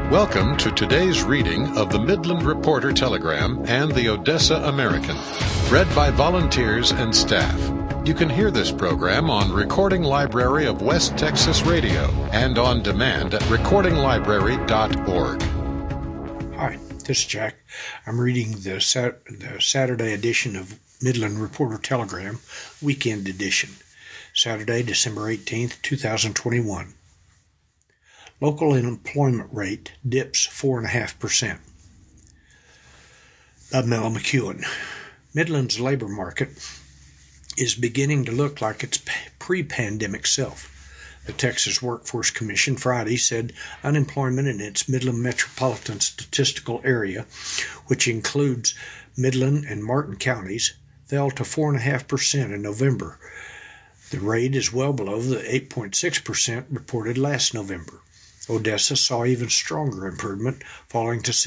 Welcome to today's reading of the Midland Reporter Telegram and the Odessa American, read by volunteers and staff. You can hear this program on Recording Library of West Texas Radio and on demand at recordinglibrary.org. Hi, this is Jack. I'm reading the Saturday edition of Midland Reporter Telegram, weekend edition, Saturday, December 18th, 2021. Local unemployment rate dips 4.5%. By Mel McEwen. Midland's labor market is beginning to look like its pre-pandemic self. The Texas Workforce Commission Friday said unemployment in its Midland metropolitan statistical area, which includes Midland and Martin counties, fell to 4.5% in November. The rate is well below the 8.6% reported last November. Odessa saw even stronger improvement, falling to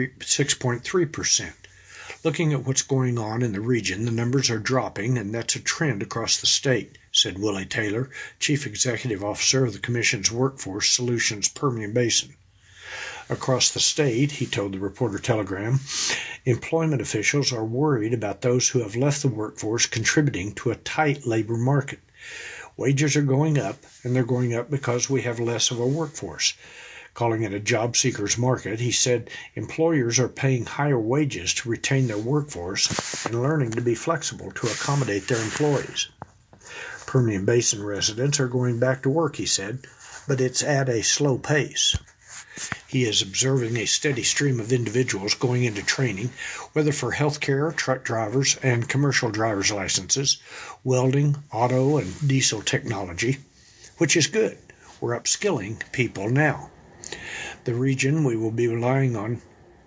6.3%. Looking at what's going on in the region, the numbers are dropping, and that's a trend across the state, said Willie Taylor, Chief Executive Officer of the Commission's Workforce Solutions Permian Basin. Across the state, he told the Reporter Telegram, employment officials are worried about those who have left the workforce contributing to a tight labor market. Wages are going up, and they're going up because we have less of a workforce. Calling it a job seekers market, he said employers are paying higher wages to retain their workforce and learning to be flexible to accommodate their employees. Permian Basin residents are going back to work, he said, but it's at a slow pace. He is observing a steady stream of individuals going into training, whether for healthcare, truck drivers, and commercial driver's licenses, welding, auto, and diesel technology, which is good. We're upskilling people now. The region we will be relying on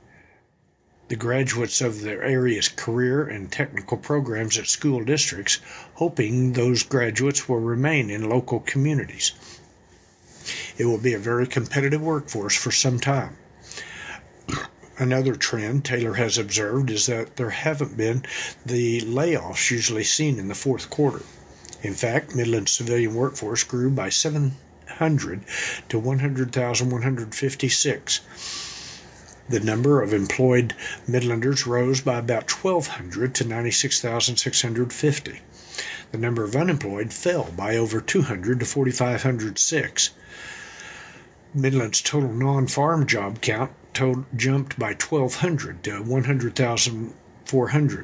the graduates of their area's career and technical programs at school districts, hoping those graduates will remain in local communities. It will be a very competitive workforce for some time. Another trend Taylor has observed is that there haven't been the layoffs usually seen in the fourth quarter. In fact, Midland's civilian workforce grew by 700 to 100,156. The number of employed Midlanders rose by about 1,200 to 96,650. The number of unemployed fell by over 200 to 4,506. Midland's total non-farm job count jumped by 1,200 to 100,400.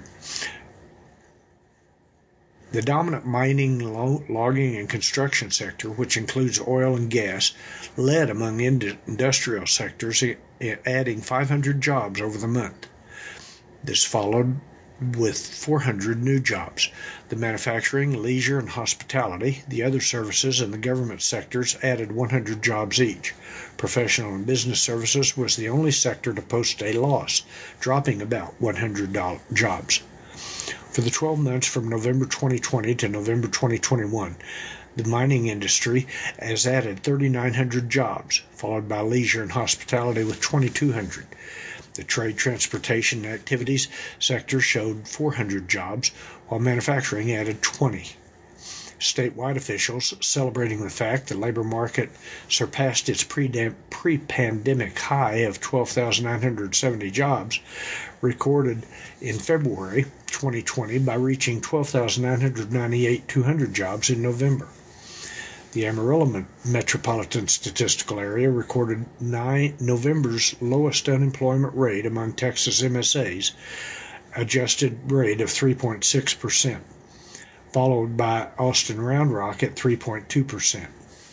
The dominant mining, logging, and construction sector, which includes oil and gas, led among industrial sectors, adding 500 jobs over the month. This followed with 400 new jobs. The manufacturing, leisure, and hospitality, the other services, and the government sectors added 100 jobs each. Professional and business services was the only sector to post a loss, dropping about 100 jobs. For the 12 months from November 2020 to November 2021, the mining industry has added 3,900 jobs, followed by leisure and hospitality with 2,200. The trade, transportation, and activities sector showed 400 jobs, while manufacturing added 20. Statewide officials, celebrating the fact the labor market surpassed its pre-pandemic high of 12,970 jobs, recorded in February 2020 by reaching 12,998 200 jobs in November. The Amarillo Metropolitan Statistical Area recorded November's lowest unemployment rate among Texas MSAs, adjusted rate of 3.6%, followed by Austin Round Rock at 3.2%.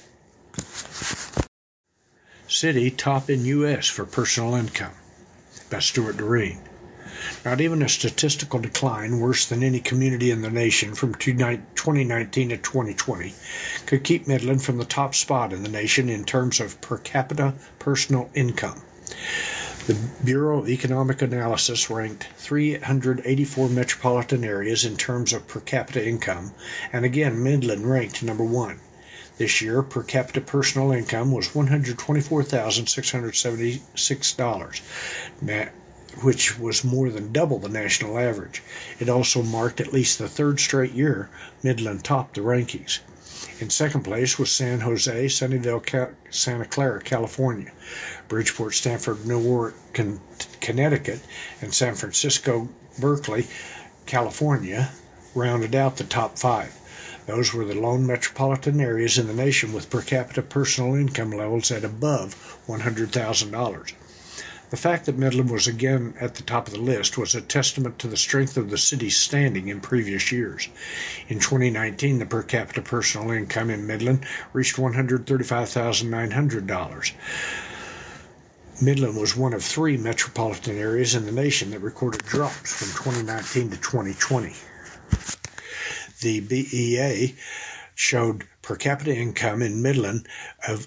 City top in U.S. for personal income, by Stuart Doreen. Not even a statistical decline worse than any community in the nation from 2019 to 2020 could keep Midland from the top spot in the nation in terms of per capita personal income. The Bureau of Economic Analysis ranked 384 metropolitan areas in terms of per capita income, and again Midland ranked number one. This year, per capita personal income was $124,676, which was more than double the national average. It also marked at least the third straight year Midland topped the rankings. In second place was San Jose, Sunnyvale, Santa Clara, California. Bridgeport, Stanford, Newark, Connecticut, and San Francisco, Berkeley, California rounded out the top 5. Those were the lone metropolitan areas in the nation with per capita personal income levels at above $100,000. The fact that Midland was again at the top of the list was a testament to the strength of the city's standing in previous years. In 2019, the per capita personal income in Midland reached $135,900. Midland was one of 3 metropolitan areas in the nation that recorded drops from 2019 to 2020. The BEA showed per capita income in Midland of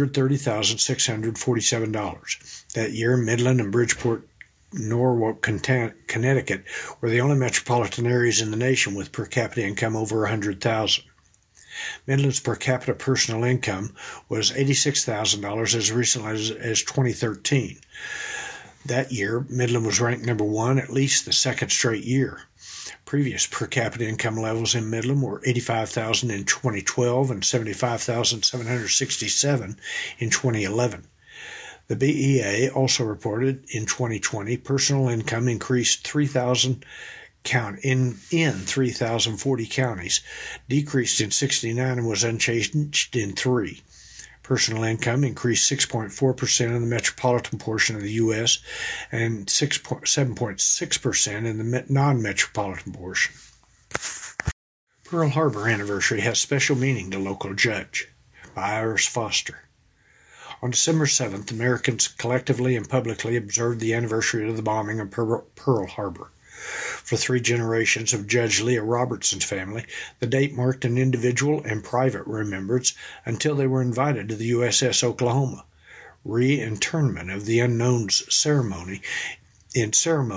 $130,647. That year, Midland and Bridgeport, Norwalk, Connecticut were the only metropolitan areas in the nation with per capita income over $100,000. Midland's per capita personal income was $86,000 as recently as 2013. That year, Midland was ranked number 1 at least the second straight year. Previous per capita income levels in Midland were $85,000 in 2012 and $75,767 in 2011. The BEA also reported in 2020 personal income increased 3,000 in 3,040 counties, decreased in 69 and was unchanged in 3. Personal income increased 6.4% in the metropolitan portion of the U.S. and 7.6% in the non-metropolitan portion. Pearl Harbor Anniversary has special meaning to local judge, by Iris Foster. On December 7th, Americans collectively and publicly observed the anniversary of the bombing of Pearl Harbor. For 3 generations of Judge Leah Robertson's family, the date marked an individual and private remembrance until they were invited to the USS Oklahoma. Re-internment of the Unknown's ceremony in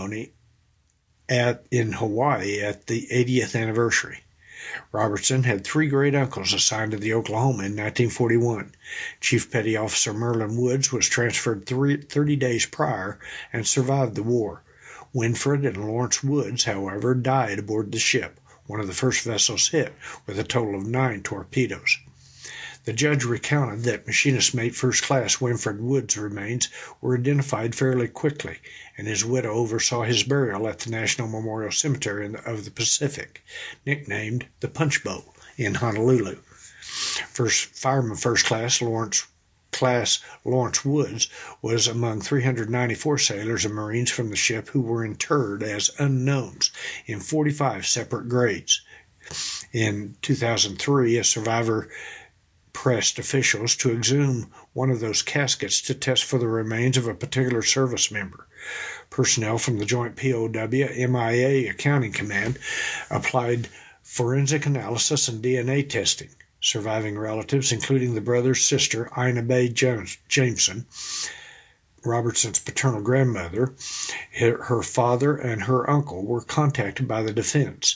Hawaii at the 80th anniversary. Robertson had 3 great uncles assigned to the Oklahoma in 1941. Chief Petty Officer Merlin Woods was transferred 30 days prior and survived the war. Winfred and Lawrence Woods, however, died aboard the ship, one of the first vessels hit, with a total of 9 torpedoes. The judge recounted that machinist mate first class Winfred Woods' remains were identified fairly quickly, and his widow oversaw his burial at the National Memorial Cemetery of the Pacific, nicknamed the Punch Bowl, in Honolulu. Fireman first class Lawrence Woods was among 394 sailors and Marines from the ship who were interred as unknowns in 45 separate grades. In 2003, a survivor pressed officials to exhume one of those caskets to test for the remains of a particular service member. Personnel from the Joint POW-MIA Accounting Command applied forensic analysis and DNA testing. Surviving relatives, including the brother's sister, Ina Bay Jameson, Robertson's paternal grandmother, her father, and her uncle, were contacted by the Defense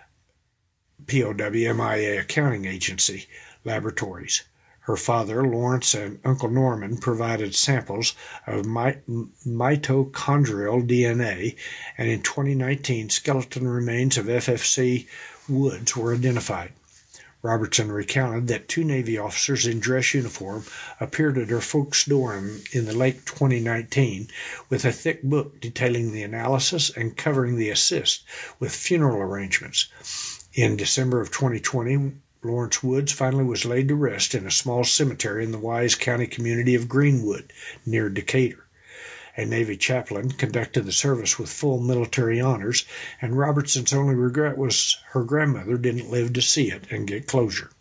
POW-MIA Accounting Agency laboratories. Her father, Lawrence, and Uncle Norman provided samples of mitochondrial DNA, and in 2019, skeleton remains of FFC Woods were identified. Robertson recounted that 2 Navy officers in dress uniform appeared at her folks' door in the late 2019 with a thick book detailing the analysis and covering the assist with funeral arrangements. In December of 2020, Lawrence Woods finally was laid to rest in a small cemetery in the Wise County community of Greenwood, near Decatur. A Navy chaplain conducted the service with full military honors, and Robertson's only regret was her grandmother didn't live to see it and get closure.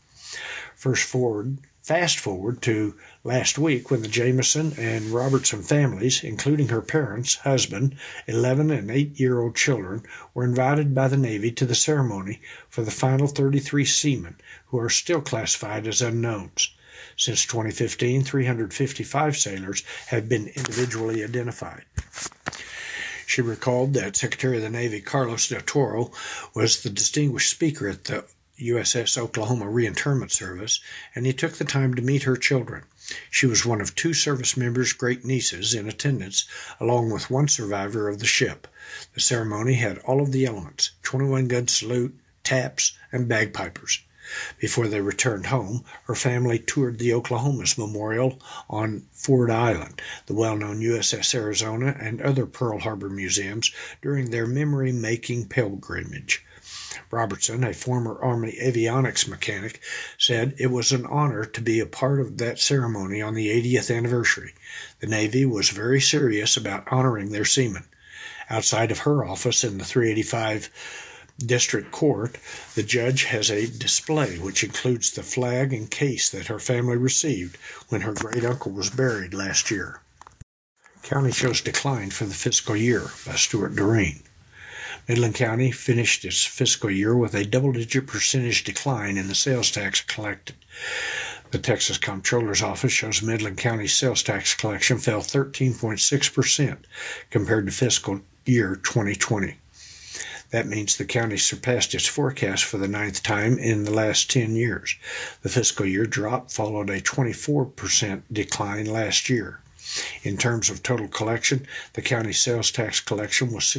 Fast forward to last week when the Jameson and Robertson families, including her parents, husband, 11 and 8-year-old children, were invited by the Navy to the ceremony for the final 33 seamen who are still classified as unknowns. Since 2015, 355 sailors have been individually identified. She recalled that Secretary of the Navy Carlos Del Toro was the distinguished speaker at the USS Oklahoma Reinterment Service, and he took the time to meet her children. She was one of 2 service members' great-nieces in attendance, along with 1 survivor of the ship. The ceremony had all of the elements: 21-gun salute, taps, and bagpipers. Before they returned home, her family toured the Oklahoma's Memorial on Ford Island, the well-known USS Arizona, and other Pearl Harbor museums during their memory-making pilgrimage. Robertson, a former Army avionics mechanic, said it was an honor to be a part of that ceremony on the 80th anniversary. The Navy was very serious about honoring their seamen. Outside of her office in the 385 District Court, the judge has a display which includes the flag and case that her family received when her great-uncle was buried last year. County shows decline for the fiscal year by Stuart Doreen. Midland County finished its fiscal year with a double-digit percentage decline in the sales tax collected. The Texas Comptroller's Office shows Midland County's sales tax collection fell 13.6% compared to fiscal year 2020. That means the county surpassed its forecast for the 9th time in the last 10 years. The fiscal year drop followed a 24% decline last year. In terms of total collection, the county sales tax collection was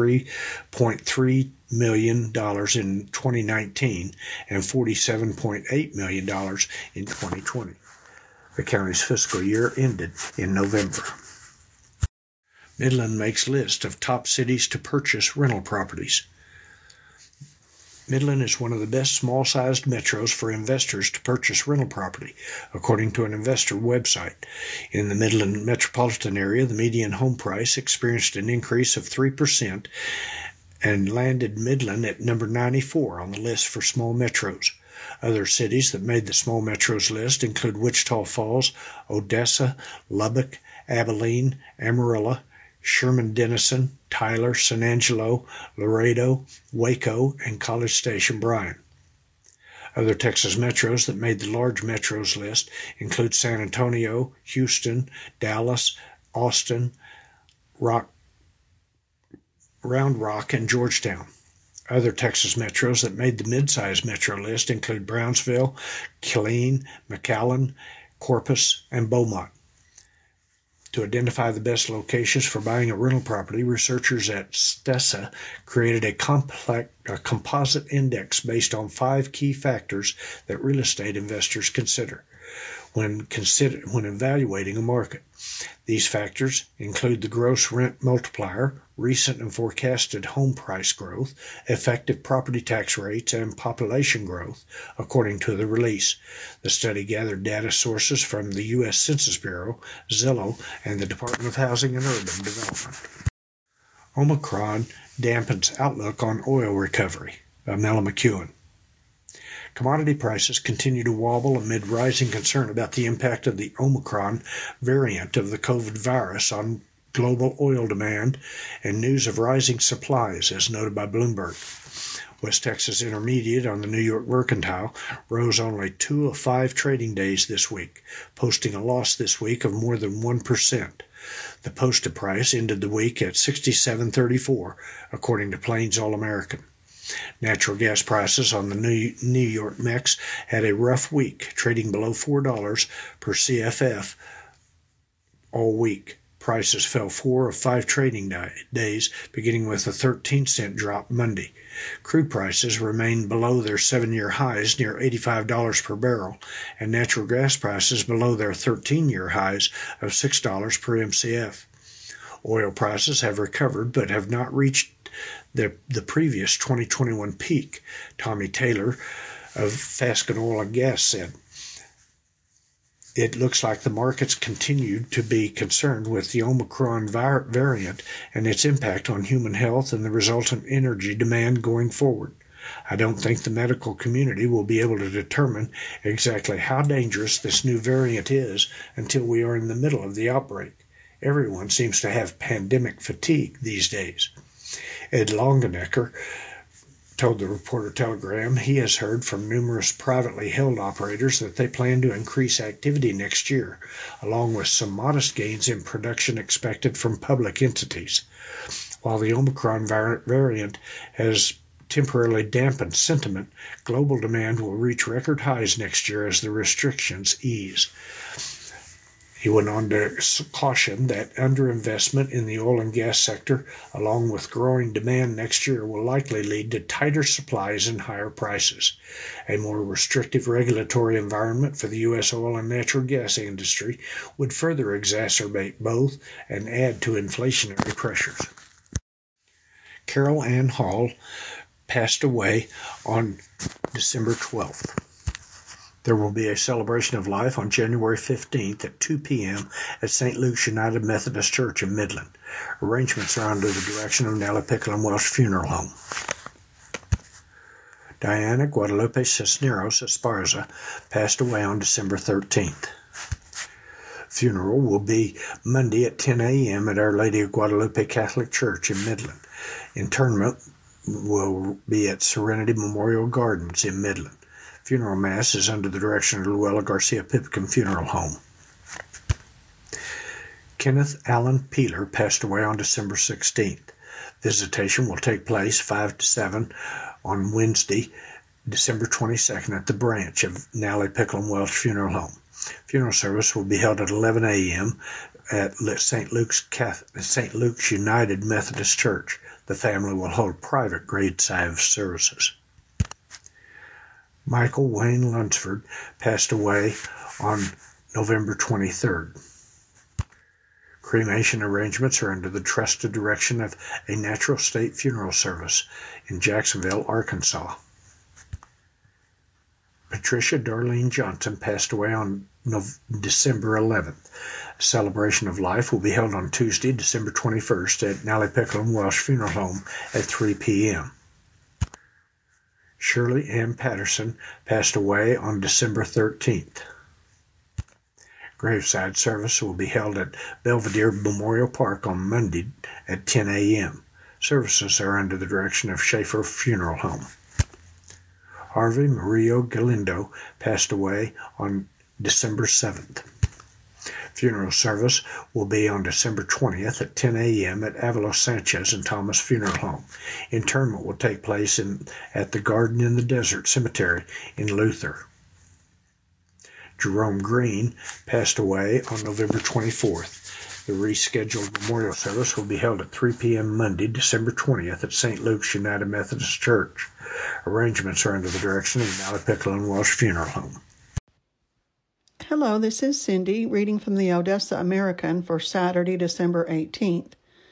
$63.3 million in 2019 and $47.8 million in 2020. The county's fiscal year ended in November. Midland makes list of top cities to purchase rental properties. Midland is one of the best small-sized metros for investors to purchase rental property, according to an investor website. In the Midland metropolitan area, the median home price experienced an increase of 3% and landed Midland at number 94 on the list for small metros. Other cities that made the small metros list include Wichita Falls, Odessa, Lubbock, Abilene, Amarillo, Sherman-Denison, Tyler, San Angelo, Laredo, Waco, and College Station, Bryan. Other Texas metros that made the large metros list include San Antonio, Houston, Dallas, Austin, Round Rock, and Georgetown. Other Texas metros that made the mid-size metro list include Brownsville, Killeen, McAllen, Corpus, and Beaumont. To identify the best locations for buying a rental property, researchers at Stessa created a composite index based on 5 key factors that real estate investors consider when evaluating a market. These factors include the gross rent multiplier, recent and forecasted home price growth, effective property tax rates, and population growth, according to the release. The study gathered data sources from the U.S. Census Bureau, Zillow, and the Department of Housing and Urban Development. Omicron dampens outlook on oil recovery, by Mela McEwen. Commodity prices continue to wobble amid rising concern about the impact of the Omicron variant of the COVID virus on global oil demand and news of rising supplies, as noted by Bloomberg. West Texas Intermediate on the New York Mercantile rose only 2 of 5 trading days this week, posting a loss this week of more than 1%. The posted price ended the week at $67.34, according to Plains All American. Natural gas prices on the New York Mex had a rough week, trading below $4 per CFF all week. Prices fell 4 of 5 trading days, beginning with a 13-cent drop Monday. Crude prices remained below their 7-year highs, near $85 per barrel, and natural gas prices below their 13-year highs of $6 per MCF. Oil prices have recovered but have not reached the previous 2021 peak, Tommy Taylor of Fasken Oil and Gas said. It looks like the markets continue to be concerned with the Omicron variant and its impact on human health and the resultant energy demand going forward. I don't think the medical community will be able to determine exactly how dangerous this new variant is until we are in the middle of the outbreak. Everyone seems to have pandemic fatigue these days. Ed Longenecker told the Reporter-Telegram he has heard from numerous privately held operators that they plan to increase activity next year, along with some modest gains in production expected from public entities. While the Omicron variant has temporarily dampened sentiment, global demand will reach record highs next year as the restrictions ease. He went on to caution that underinvestment in the oil and gas sector, along with growing demand next year, will likely lead to tighter supplies and higher prices. A more restrictive regulatory environment for the U.S. oil and natural gas industry would further exacerbate both and add to inflationary pressures. Carol Ann Hall passed away on December 12th. There will be a celebration of life on January 15th at 2 p.m. at St. Luke's United Methodist Church in Midland. Arrangements are under the direction of Nellie Pickle and Welsh Funeral Home. Diana Guadalupe Cisneros Esparza passed away on December 13th. Funeral will be Monday at 10 a.m. at Our Lady of Guadalupe Catholic Church in Midland. Interment will be at Serenity Memorial Gardens in Midland. Funeral Mass is under the direction of Luella Garcia Pipkin Funeral Home. Kenneth Allen Peeler passed away on December 16th. Visitation will take place 5 to 7 on Wednesday, December 22nd at the branch of Nellie Pickle and Welsh Funeral Home. Funeral service will be held at 11 a.m. at St. Luke's United Methodist Church. The family will hold private graveside services. Michael Wayne Lunsford passed away on November 23rd. Cremation arrangements are under the trusted direction of a Natural State Funeral Service in Jacksonville, Arkansas. Patricia Darlene Johnson passed away on December 11th. A celebration of life will be held on Tuesday, December 21st at Nellie Pickle and Welsh Funeral Home at 3 p.m. Shirley Ann Patterson passed away on December 13th. Graveside service will be held at Belvedere Memorial Park on Monday at 10 a.m. Services are under the direction of Schaefer Funeral Home. Harvey Murillo Galindo passed away on December 7th. Funeral service will be on December 20th at 10 a.m. at Avalos Sanchez and Thomas Funeral Home. Interment will take place at the Garden in the Desert Cemetery in Luther. Jerome Green passed away on November 24th. The rescheduled memorial service will be held at 3 p.m. Monday, December 20th at St. Luke's United Methodist Church. Arrangements are under the direction of Nellie Pickle and Welsh Funeral Home. Hello, this is Cindy reading from the Odessa American for Saturday, December 18th.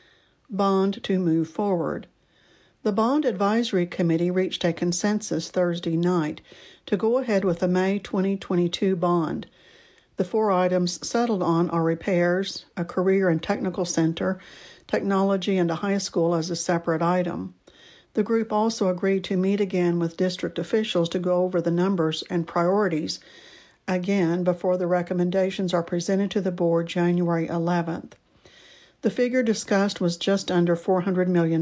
Bond to move forward. The Bond Advisory Committee reached a consensus Thursday night to go ahead with the May 2022 bond. The 4 items settled on are repairs, a career and technical center, technology, and a high school as a separate item. The group also agreed to meet again with district officials to go over the numbers and priorities again before the recommendations are presented to the board January 11th. The figure discussed was just under $400 million.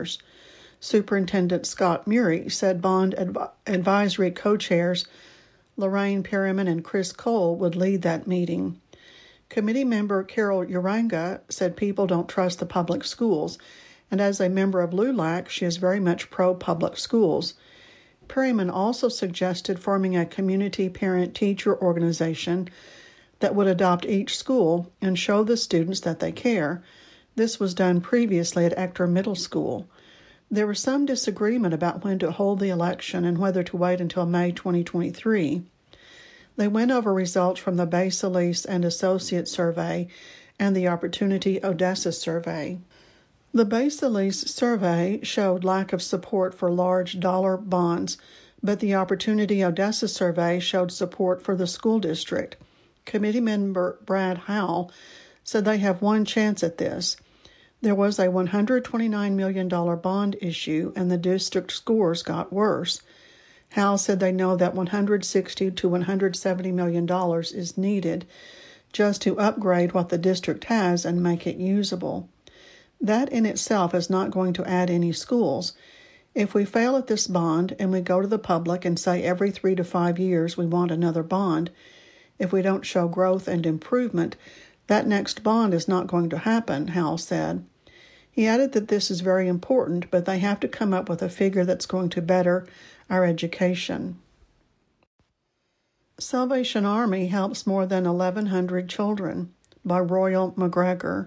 Superintendent Scott Murray said Bond Advisory co-chairs Lorraine Perriman and Chris Cole would lead that meeting. Committee member Carol Uranga said people don't trust the public schools, and as a member of LULAC, she is very much pro-public schools. Perryman also suggested forming a community parent-teacher organization that would adopt each school and show the students that they care. This was done previously at Ector Middle School. There was some disagreement about when to hold the election and whether to wait until May 2023. They went over results from the Basilise and Associates survey and the Opportunity Odessa survey. The Basilise survey showed lack of support for large dollar bonds, but the Opportunity Odessa survey showed support for the school district. Committee member Brad Howell said they have one chance at this. There was a $129 million bond issue, and the district scores got worse. Howell said they know that $160 to $170 million is needed just to upgrade what the district has and make it usable. That in itself is not going to add any schools. If we fail at this bond and we go to the public and say every 3 to 5 years we want another bond, if we don't show growth and improvement, that next bond is not going to happen, Howell said. He added that this is very important, but they have to come up with a figure that's going to better our education. Salvation Army helps more than 1,100 children, by Royal McGregor.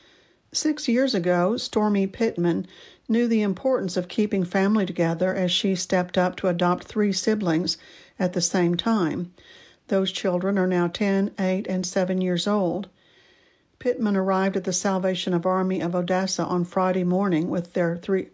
6 years ago, Stormy Pittman knew the importance of keeping family together as she stepped up to adopt 3 siblings at the same time. Those children are now 10, 8, and 7 years old. Pittman arrived at the Salvation Army of Odessa on Friday morning with her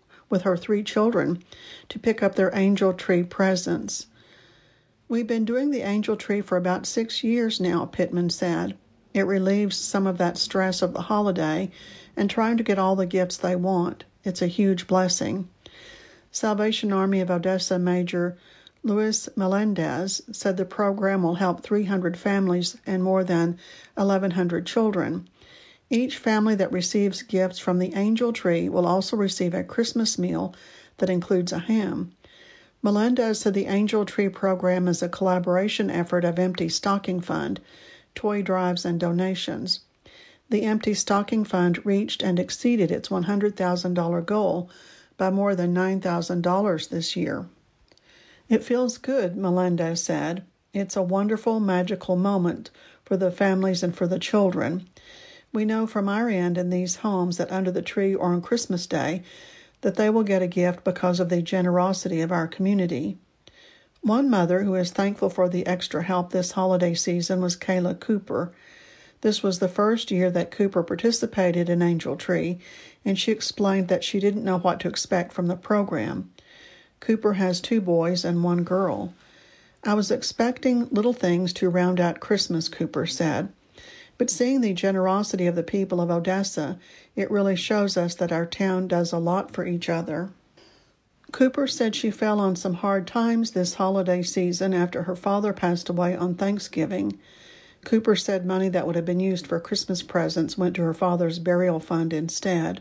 3 children to pick up their angel tree presents. "We've been doing the angel tree for about 6 years now," Pittman said. "It relieves some of that stress of the holiday and trying to get all the gifts they want. It's a huge blessing." Salvation Army of Odessa Major Luis Melendez said the program will help 300 families and more than 1,100 children. Each family that receives gifts from the angel tree will also receive a Christmas meal that includes a ham. Melendez said the Angel Tree program is a collaboration effort of Empty Stocking Fund, toy drives, and donations. The Empty Stocking Fund reached and exceeded its $100,000 goal by more than $9,000 this year. "It feels good," Melendez said. "It's a wonderful, magical moment for the families and for the children. We know from our end in these homes that under the tree or on Christmas Day that they will get a gift because of the generosity of our community." One mother who is thankful for the extra help this holiday season was Kayla Cooper. This was the first year that Cooper participated in Angel Tree, and she explained that she didn't know what to expect from the program. Cooper has 2 boys and 1 girl. "I was expecting little things to round out Christmas," Cooper said. "But seeing the generosity of the people of Odessa, it really shows us that our town does a lot for each other." Cooper said she fell on some hard times this holiday season after her father passed away on Thanksgiving. Cooper said money that would have been used for Christmas presents went to her father's burial fund instead.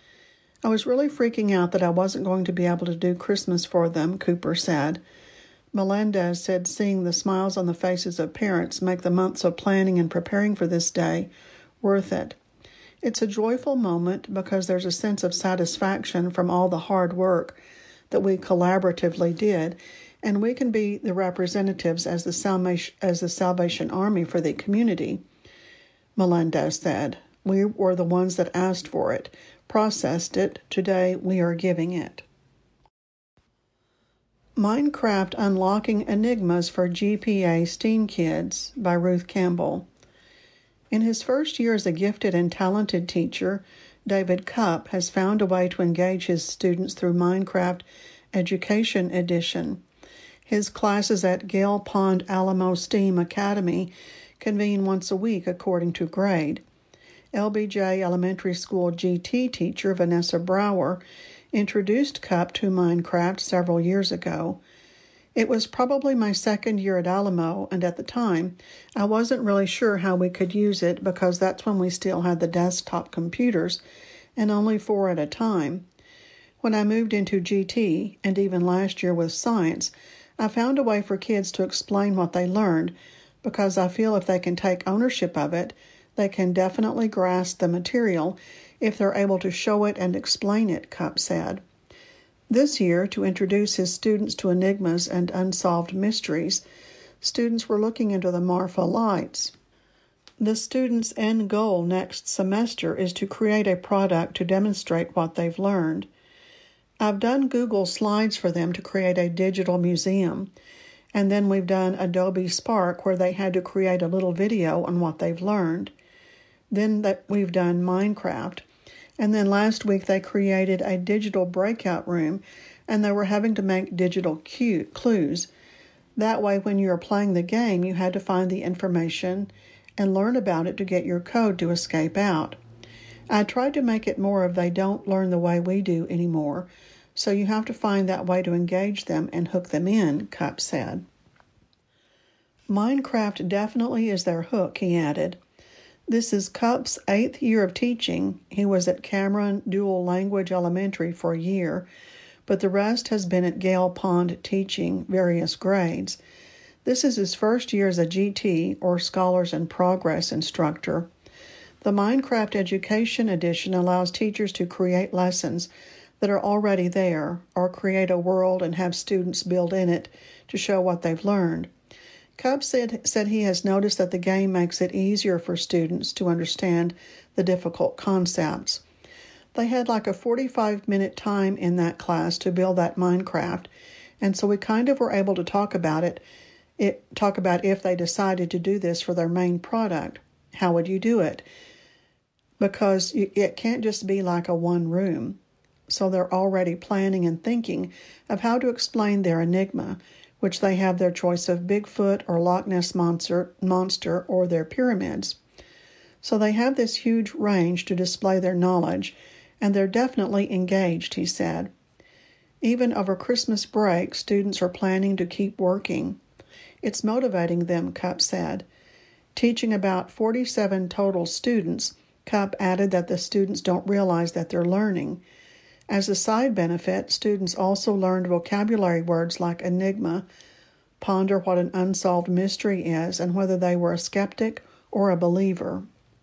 "I was really freaking out that I wasn't going to be able to do Christmas for them," Cooper said. Melendez said seeing the smiles on the faces of parents make the months of planning and preparing for this day worth it. "It's a joyful moment because there's a sense of satisfaction from all the hard work that we collaboratively did, and we can be the representatives as the Salvation Army for the community," Melendez said. "We were the ones that asked for it, processed it. Today we are giving it." Minecraft Unlocking Enigmas for GPA STEAM Kids by Ruth Campbell. In his first year as a gifted and talented teacher, David Cupp has found a way to engage his students through Minecraft Education Edition. His classes at Gale Pond Alamo STEAM Academy convene once a week according to grade. LBJ Elementary School GT teacher Vanessa Brower introduced Cupp to Minecraft several years ago. "It was probably my second year at Alamo, and at the time, I wasn't really sure how we could use it because that's when we still had the desktop computers, and only 4 at a time. When I moved into GT, and even last year with science, I found a way for kids to explain what they learned because I feel if they can take ownership of it, they can definitely grasp the material if they're able to show it and explain it," Cupp said. This year, to introduce his students to enigmas and unsolved mysteries, students were looking into the Marfa lights. The students' end goal next semester is to create a product to demonstrate what they've learned. I've done Google Slides for them to create a digital museum, and then we've done Adobe Spark where they had to create a little video on what they've learned. Then we've done Minecraft. And then last week they created a digital breakout room, and they were having to make digital clues. That way, when you were playing the game, you had to find the information and learn about it to get your code to escape out. I tried to make it more of they don't learn the way we do anymore, so you have to find that way to engage them and hook them in, Cupp said. Minecraft definitely is their hook, he added. This is Cupp's 8th year of teaching. He was at Cameron Dual Language Elementary for a year, but the rest has been at Gale Pond teaching various grades. This is his first year as a GT, or Scholars in Progress instructor. The Minecraft Education Edition allows teachers to create lessons that are already there, or create a world and have students build in it to show what they've learned. Cupp said he has noticed that the game makes it easier for students to understand the difficult concepts. They had like a 45-minute time in that class to build that Minecraft, and so we kind of were able to talk about if they decided to do this for their main product. How would you do it? Because it can't just be like a one room. So they're already planning and thinking of how to explain their enigma, which they have their choice of Bigfoot or Loch Ness monster or their pyramids. So they have this huge range to display their knowledge, and they're definitely engaged, he said. Even over Christmas break, students are planning to keep working. It's motivating them, Cupp said. Teaching about 47 total students, Cupp added that the students don't realize that they're learning. As a side benefit, students also learned vocabulary words like enigma, ponder what an unsolved mystery is, and whether they were a skeptic or a believer.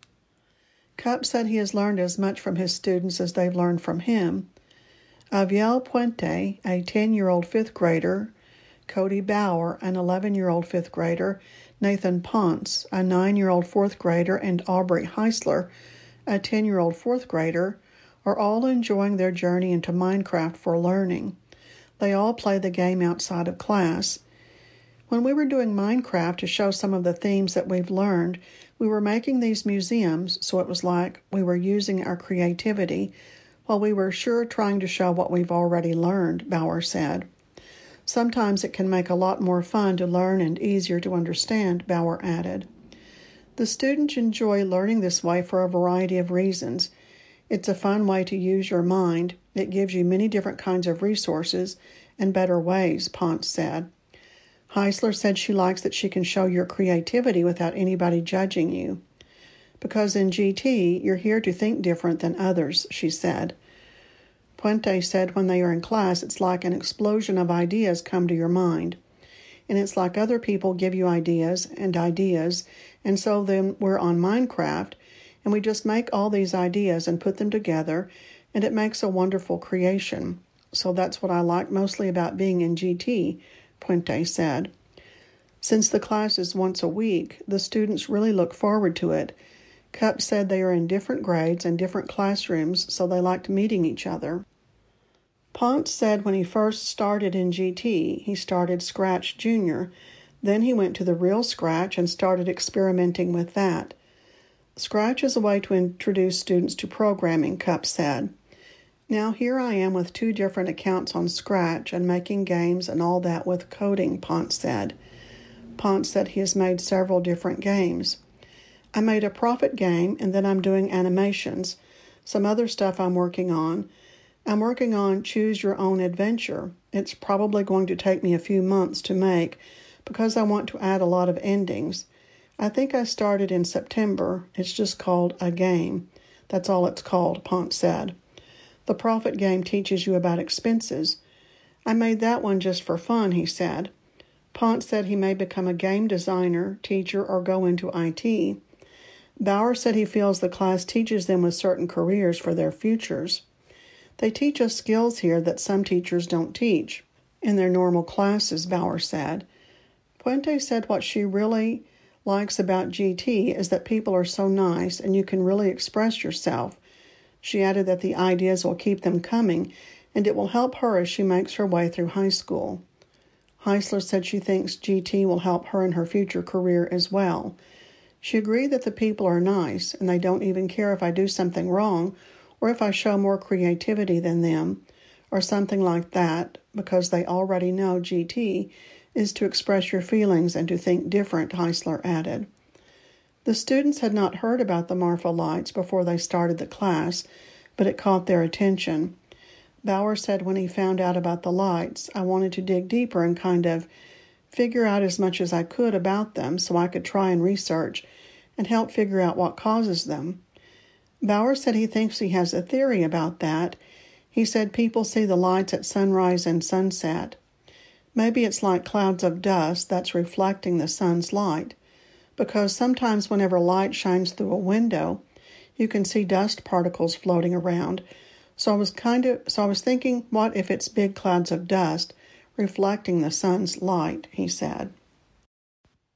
Cupp said he has learned as much from his students as they've learned from him. Aviel Puente, a 10-year-old fifth grader, Cody Bauer, an 11-year-old fifth grader, Nathan Ponce, a 9-year-old fourth grader, and Aubrey Heisler, a 10-year-old fourth grader, are all enjoying their journey into Minecraft for learning. They all play the game outside of class. When we were doing Minecraft to show some of the themes that we've learned, we were making these museums, so it was like we were using our creativity while we were sure trying to show what we've already learned, Bauer said. Sometimes it can make a lot more fun to learn and easier to understand, Bauer added. The students enjoy learning this way for a variety of reasons. It's a fun way to use your mind. It gives you many different kinds of resources and better ways, Ponce said. Heisler said she likes that she can show your creativity without anybody judging you. Because in GT, you're here to think different than others, she said. Puente said when they are in class, it's like an explosion of ideas come to your mind. And it's like other people give you ideas, and so then we're on Minecraft, and we just make all these ideas and put them together, and it makes a wonderful creation. So that's what I like mostly about being in GT, Puente said. Since the class is once a week, the students really look forward to it. Cupp said they are in different grades and different classrooms, so they liked meeting each other. Ponce said when he first started in GT, he started Scratch Junior. Then he went to the real Scratch and started experimenting with that. Scratch is a way to introduce students to programming, Cupp said. Now here I am with 2 different accounts on Scratch and making games and all that with coding, Ponce said. Ponce said he has made several different games. I made a profit game, and then I'm doing animations. Some other stuff I'm working on. I'm working on Choose Your Own Adventure. It's probably going to take me a few months to make because I want to add a lot of endings. I think I started in September. It's just called a game. That's all it's called, Ponce said. The profit game teaches you about expenses. I made that one just for fun, he said. Ponce said he may become a game designer, teacher, or go into IT. Bauer said he feels the class teaches them with certain careers for their futures. They teach us skills here that some teachers don't teach in their normal classes, Bauer said. Puente said what she really likes about GT is that people are so nice and you can really express yourself. She added that the ideas will keep them coming and it will help her as she makes her way through high school. Heisler said she thinks GT will help her in her future career as well. She agreed that the people are nice and they don't even care if I do something wrong or if I show more creativity than them or something like that because they already know GT is to express your feelings and to think different, Heisler added. The students had not heard about the Marfa lights before they started the class, but it caught their attention. Bauer said when he found out about the lights, I wanted to dig deeper and kind of figure out as much as I could about them so I could try and research and help figure out what causes them. Bauer said he thinks he has a theory about that. He said people see the lights at sunrise and sunset. Maybe it's like clouds of dust that's reflecting the sun's light, because sometimes whenever light shines through a window, you can see dust particles floating around. So I was thinking, what if it's big clouds of dust reflecting the sun's light, he said.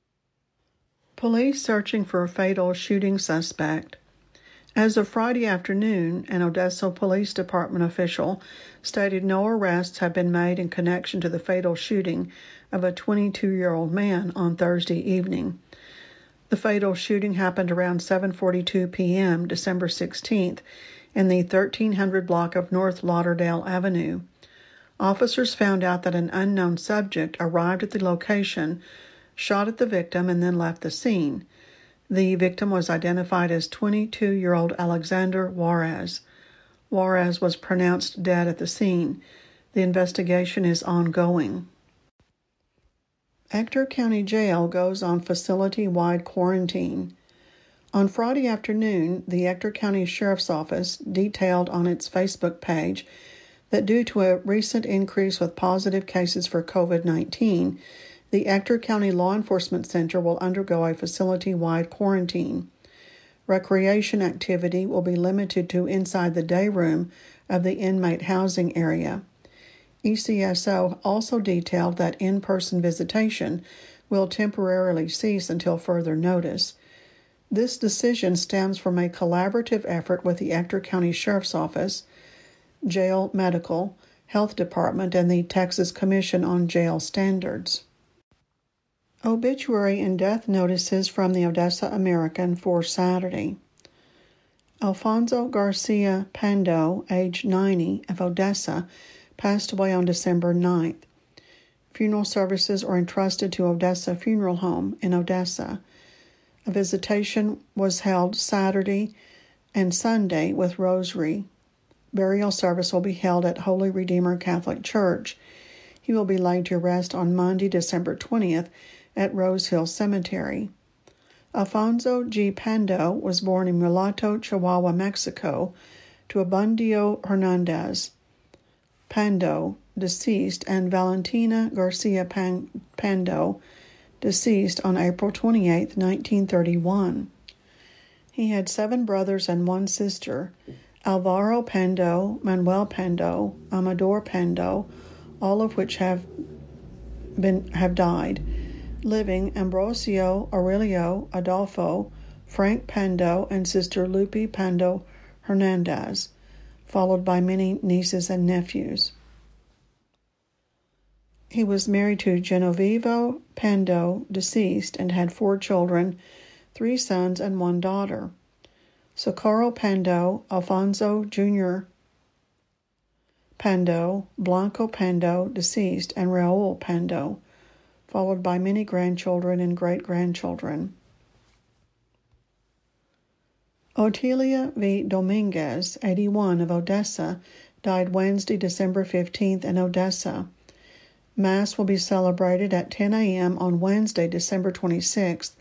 Police searching for a fatal shooting suspect. As of Friday afternoon, an Odessa Police Department official stated no arrests have been made in connection to the fatal shooting of a 22-year-old man on Thursday evening. The fatal shooting happened around 7:42 p.m. December 16th in the 1300 block of North Lauderdale Avenue. Officers found out that an unknown subject arrived at the location, shot at the victim, and then left the scene. The victim was identified as 22-year-old Alexander Juarez. Juarez was pronounced dead at the scene. The investigation is ongoing. Ector County Jail goes on facility-wide quarantine. On Friday afternoon, the Ector County Sheriff's Office detailed on its Facebook page that due to a recent increase with positive cases for COVID-19, the Ector County Law Enforcement Center will undergo a facility-wide quarantine. Recreation activity will be limited to inside the day room of the inmate housing area. ECSO also detailed that in-person visitation will temporarily cease until further notice. This decision stems from a collaborative effort with the Ector County Sheriff's Office, Jail Medical, Health Department, and the Texas Commission on Jail Standards. Obituary and death notices from the Odessa American for Saturday. Alfonso Garcia Pando, age 90, of Odessa, passed away on December 9th. Funeral services are entrusted to Odessa Funeral Home in Odessa. A visitation was held Saturday and Sunday with rosary. Burial service will be held at Holy Redeemer Catholic Church. He will be laid to rest on Monday, December 20th, at Rose Hill Cemetery. Alfonso G. Pando was born in Mulato, Chihuahua, Mexico, to Abundio Hernandez Pando, deceased, and Valentina Garcia Pando, deceased on April 28, 1931. He had 7 brothers and 1 sister, Alvaro Pando, Manuel Pando, Amador Pando, all of which have died. Living, Ambrosio, Aurelio, Adolfo, Frank Pando, and sister Lupe Pando Hernandez, followed by many nieces and nephews. He was married to Genovevo Pando, deceased, and had 4 children, 3 sons and 1 daughter. Socorro Pando, Alfonso Jr. Pando, Blanco Pando, deceased, and Raul Pando, followed by many grandchildren and great-grandchildren. Otilia V. Dominguez, 81, of Odessa, died Wednesday, December 15th in Odessa. Mass will be celebrated at 10 a.m. on Wednesday, December 22nd,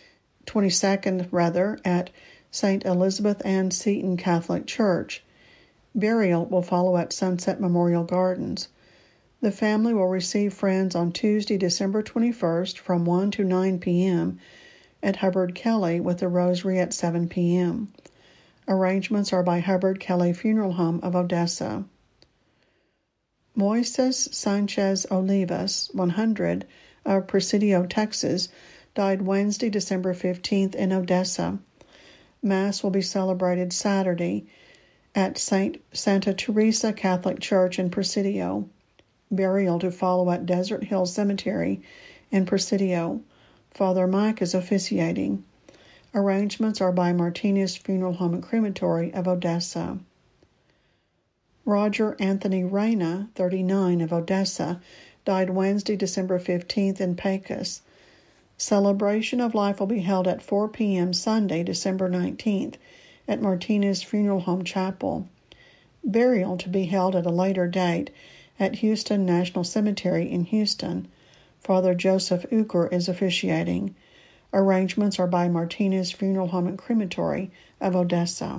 at St. Elizabeth Ann Seton Catholic Church. Burial will follow at Sunset Memorial Gardens. The family will receive friends on Tuesday, December 21st from 1 to 9 p.m. at Hubbard Kelly with the rosary at 7 p.m. Arrangements are by Hubbard Kelly Funeral Home of Odessa. Moises Sanchez Olivas, 100, of Presidio, Texas, died Wednesday, December 15th in Odessa. Mass will be celebrated Saturday at Santa Teresa Catholic Church in Presidio. Burial to follow at Desert Hill Cemetery in Presidio. Father Mike is officiating. Arrangements are by Martinez Funeral Home and Crematory of Odessa. Roger Anthony Reyna, 39, of Odessa, died Wednesday, December 15th in Pecos. Celebration of life will be held at 4 p.m. Sunday, December 19th, at Martinez Funeral Home Chapel. Burial to be held at a later date at Houston National Cemetery in Houston. Father Joseph Uker is officiating. Arrangements are by Martinez Funeral Home and Crematory of Odessa.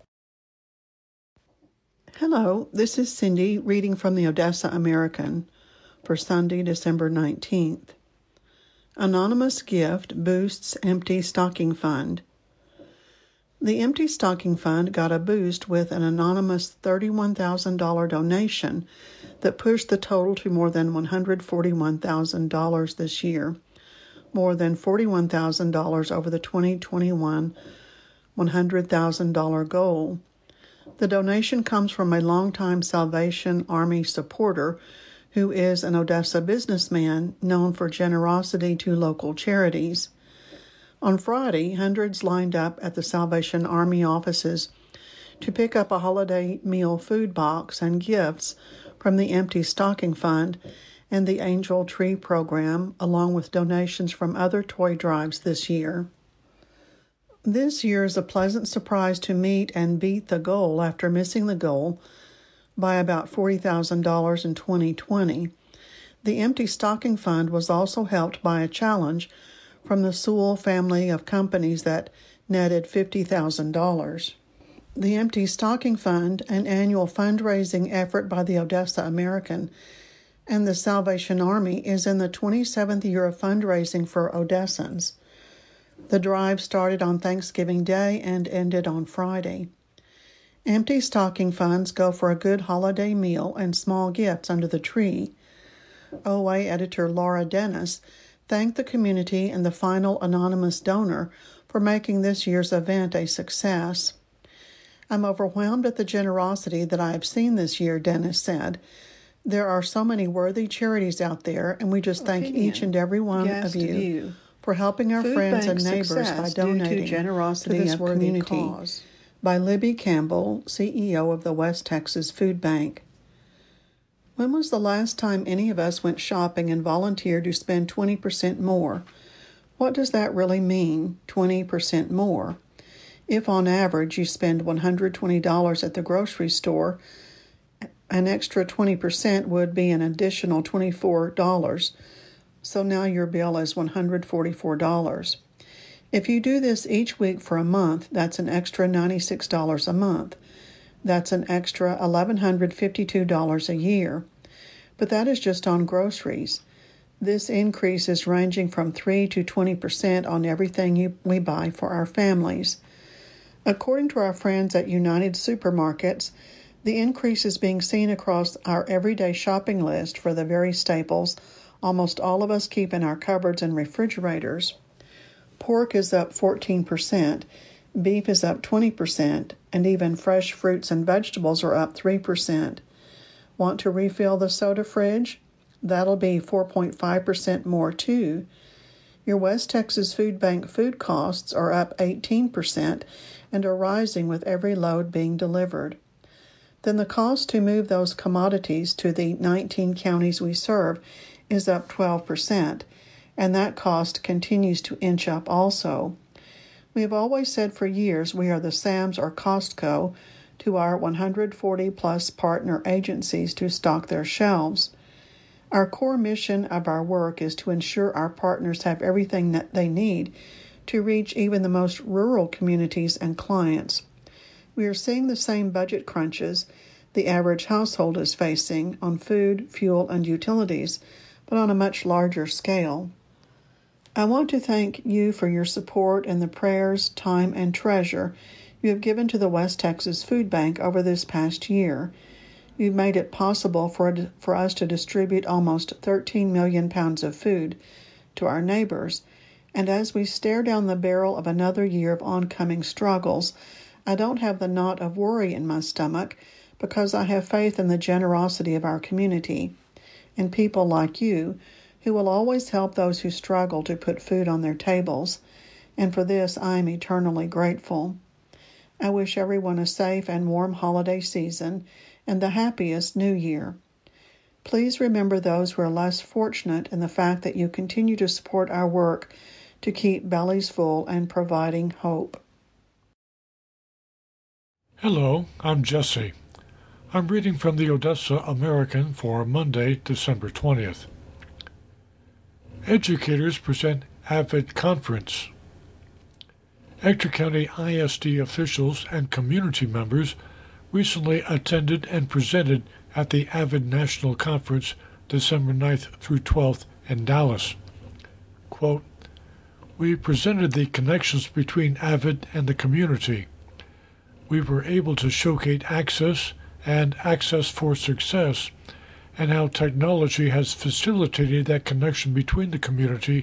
Hello, this is Cindy reading from the Odessa American for Sunday, December 19th. Anonymous gift boosts empty stocking fund. The Empty Stocking Fund got a boost with an anonymous $31,000 donation that pushed the total to more than $141,000 this year. more than $41,000 over the 2021 $100,000 goal. The donation comes from a longtime Salvation Army supporter who is an Odessa businessman known for generosity to local charities. On Friday, hundreds lined up at the Salvation Army offices to pick up a holiday meal food box and gifts from the Empty Stocking Fund and the Angel Tree Program, along with donations from other toy drives this year. This year is a pleasant surprise to meet and beat the goal after missing the goal by about $40,000 in 2020. The Empty Stocking Fund was also helped by a challenge from the Sewell family of companies that netted $50,000. The Empty Stocking Fund, an annual fundraising effort by the Odessa American and the Salvation Army, is in the 27th year of fundraising for Odessans. The drive started on Thanksgiving Day and ended on Friday. Empty stocking funds go for a good holiday meal and small gifts under the tree. OA editor Laura Dennis thanked the community and the final anonymous donor for making this year's event a success. "I'm overwhelmed at the generosity that I have seen this year," Dennis said. "There are so many worthy charities out there, and we just thank each and every one of you for helping our friends and neighbors by donating to this worthy cause." By Libby Campbell, CEO of the West Texas Food Bank. When was the last time any of us went shopping and volunteered to spend 20% more? What does that really mean, 20% more? If on average you spend $120 at the grocery store, an extra 20% would be an additional $24. So now your bill is $144. If you do this each week for a month, that's an extra $96 a month. That's an extra $1,152 a year. But that is just on groceries. This increase is ranging from 3 to 20% on everything we buy for our families. According to our friends at United Supermarkets, the increase is being seen across our everyday shopping list for the very staples almost all of us keep in our cupboards and refrigerators. Pork is up 14%, beef is up 20%, and even fresh fruits and vegetables are up 3%. Want to refill the soda fridge? That'll be 4.5% more too. Your West Texas Food Bank food costs are up 18% and are rising with every load being delivered. Then the cost to move those commodities to the 19 counties we serve is up 12%, and that cost continues to inch up also. We have always said for years we are the Sam's or Costco to our 140-plus partner agencies to stock their shelves. Our core mission of our work is to ensure our partners have everything that they need to reach even the most rural communities and clients. We are seeing the same budget crunches the average household is facing on food, fuel, and utilities, but on a much larger scale. I want to thank you for your support and the prayers, time, and treasure you have given to the West Texas Food Bank over this past year. You've made it possible for us to distribute almost 13 million pounds of food to our neighbors, and as we stare down the barrel of another year of oncoming struggles, I don't have the knot of worry in my stomach because I have faith in the generosity of our community and people like you who will always help those who struggle to put food on their tables, and for this I am eternally grateful. I wish everyone a safe and warm holiday season and the happiest New Year. Please remember those who are less fortunate in the fact that you continue to support our work to keep bellies full and providing hope. Hello, I'm Jesse. I'm reading from the Odessa American for Monday, December 20th. Educators present AVID Conference. Ector County ISD officials and community members recently attended and presented at the AVID National Conference December 9th through 12th in Dallas. Quote, "We presented the connections between AVID and the community. We were able to showcase access and access for success and how technology has facilitated that connection between the community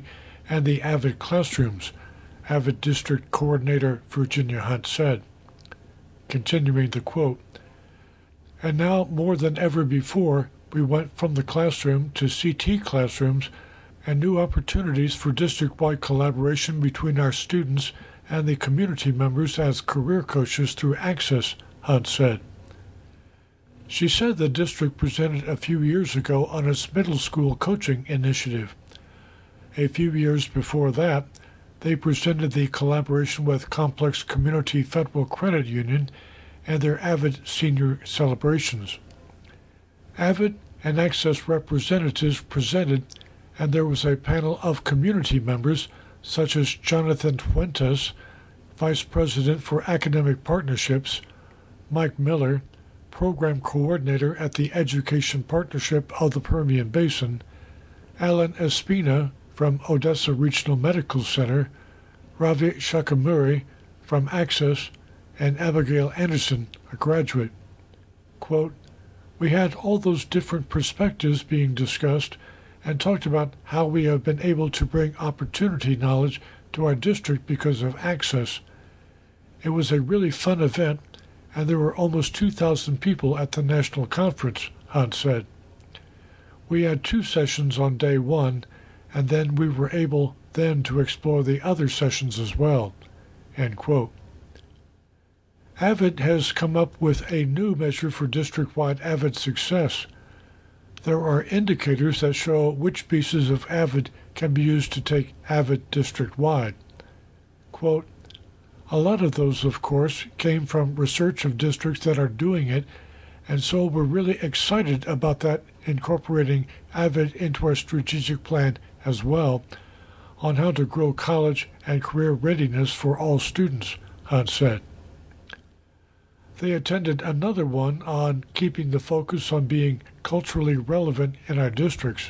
and the AVID classrooms, AVID District Coordinator Virginia Hunt said. Continuing the quote, "And now more than ever before, we went from the classroom to CT classrooms and new opportunities for district-wide collaboration between our students and the community members as career coaches through Access," Hunt said. She said the district presented a few years ago on its middle school coaching initiative. A few years before that, they presented the collaboration with Complex Community Federal Credit Union and their AVID senior celebrations. AVID and Access representatives presented, and there was a panel of community members such as Jonathan Fuentes, Vice President for Academic Partnerships, Mike Miller, Program Coordinator at the Education Partnership of the Permian Basin, Alan Espina from Odessa Regional Medical Center, Ravi Shakamuri from Access, and Abigail Anderson, a graduate. Quote, "We had all those different perspectives being discussed and talked about how we have been able to bring opportunity knowledge to our district because of Access. It was a really fun event, and there were almost 2,000 people at the national conference," Hunt said. "We had 2 sessions on day 1, and then we were able then to explore the other sessions as well." End quote. AVID has come up with a new measure for district-wide AVID success. There are indicators that show which pieces of AVID can be used to take AVID district-wide. Quote, "A lot of those, of course, came from research of districts that are doing it, and so we're really excited about that, incorporating AVID into our strategic plan as well, on how to grow college and career readiness for all students," Hunt said. They attended another one on keeping the focus on being culturally relevant in our districts.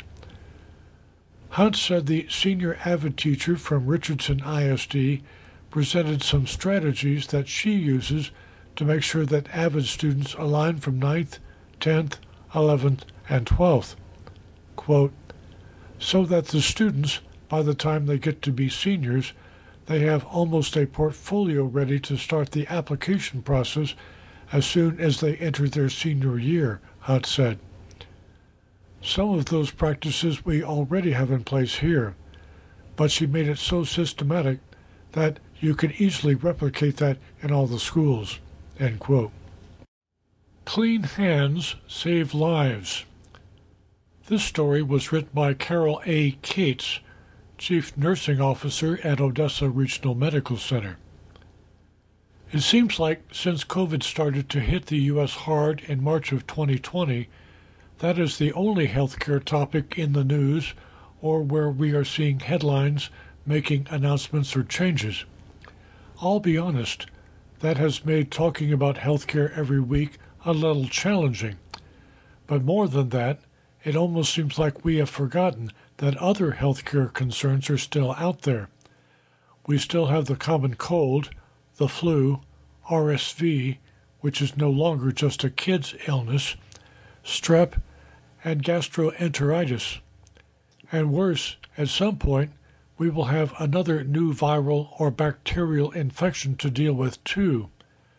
Hunt said the senior AVID teacher from Richardson ISD presented some strategies that she uses to make sure that AVID students align from 9th, 10th, 11th, and 12th. Quote, "So that the students, by the time they get to be seniors, they have almost a portfolio ready to start the application process as soon as they enter their senior year," Hunt said. "Some of those practices we already have in place here, but she made it so systematic that you can easily replicate that in all the schools." End quote. Clean hands save lives. This story was written by Carol A. Cates, Chief Nursing Officer at Odessa Regional Medical Center. It seems like since COVID started to hit the U.S. hard in March of 2020, that is the only healthcare topic in the news or where we are seeing headlines making announcements or changes. I'll be honest, that has made talking about healthcare every week a little challenging. But more than that, it almost seems like we have forgotten that other healthcare concerns are still out there. We still have the common cold, the flu, RSV, which is no longer just a kid's illness, strep, and gastroenteritis. And worse, at some point, we will have another new viral or bacterial infection to deal with too.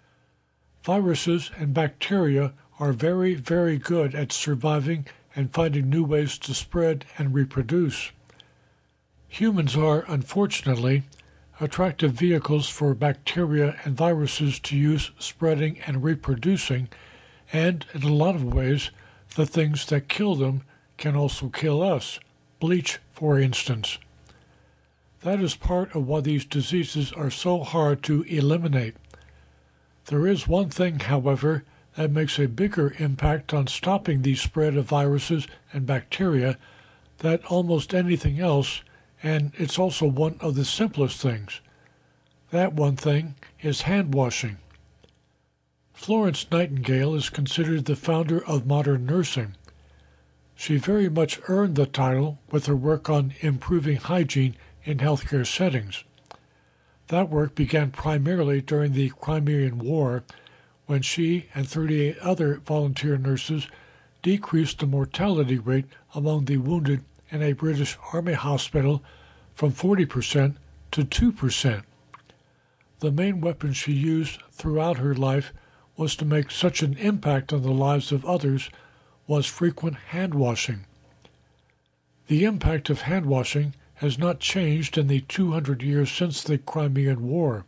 Viruses and bacteria are very, very good at surviving and finding new ways to spread and reproduce. Humans are, unfortunately, attractive vehicles for bacteria and viruses to use spreading and reproducing, and in a lot of ways, the things that kill them can also kill us, bleach, for instance. That is part of why these diseases are so hard to eliminate. There is one thing, however, that makes a bigger impact on stopping the spread of viruses and bacteria than almost anything else, and it's also one of the simplest things. That one thing is hand washing. Florence Nightingale is considered the founder of modern nursing. She very much earned the title with her work on improving hygiene in healthcare settings. That work began primarily during the Crimean War, when she and 38 other volunteer nurses decreased the mortality rate among the wounded in a British Army hospital from 40% to 2%. The main weapon she used throughout her life was to make such an impact on the lives of others was frequent hand washing. The impact of hand washing has not changed in the 200 years since the Crimean War.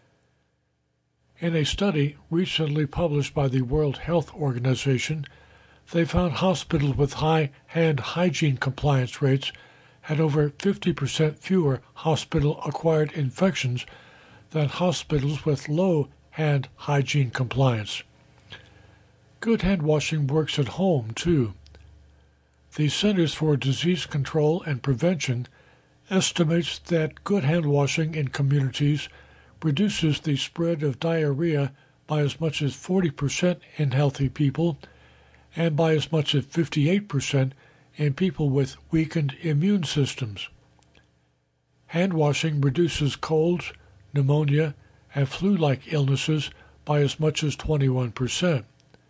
In a study recently published by the World Health Organization, they found hospitals with high hand hygiene compliance rates had over 50% fewer hospital-acquired infections than hospitals with low hand hygiene compliance. Good hand washing works at home, too. The Centers for Disease Control and Prevention estimates that good hand washing in communities reduces the spread of diarrhea by as much as 40% in healthy people and by as much as 58% in people with weakened immune systems. Hand washing reduces colds, pneumonia, and flu-like illnesses by as much as 21%.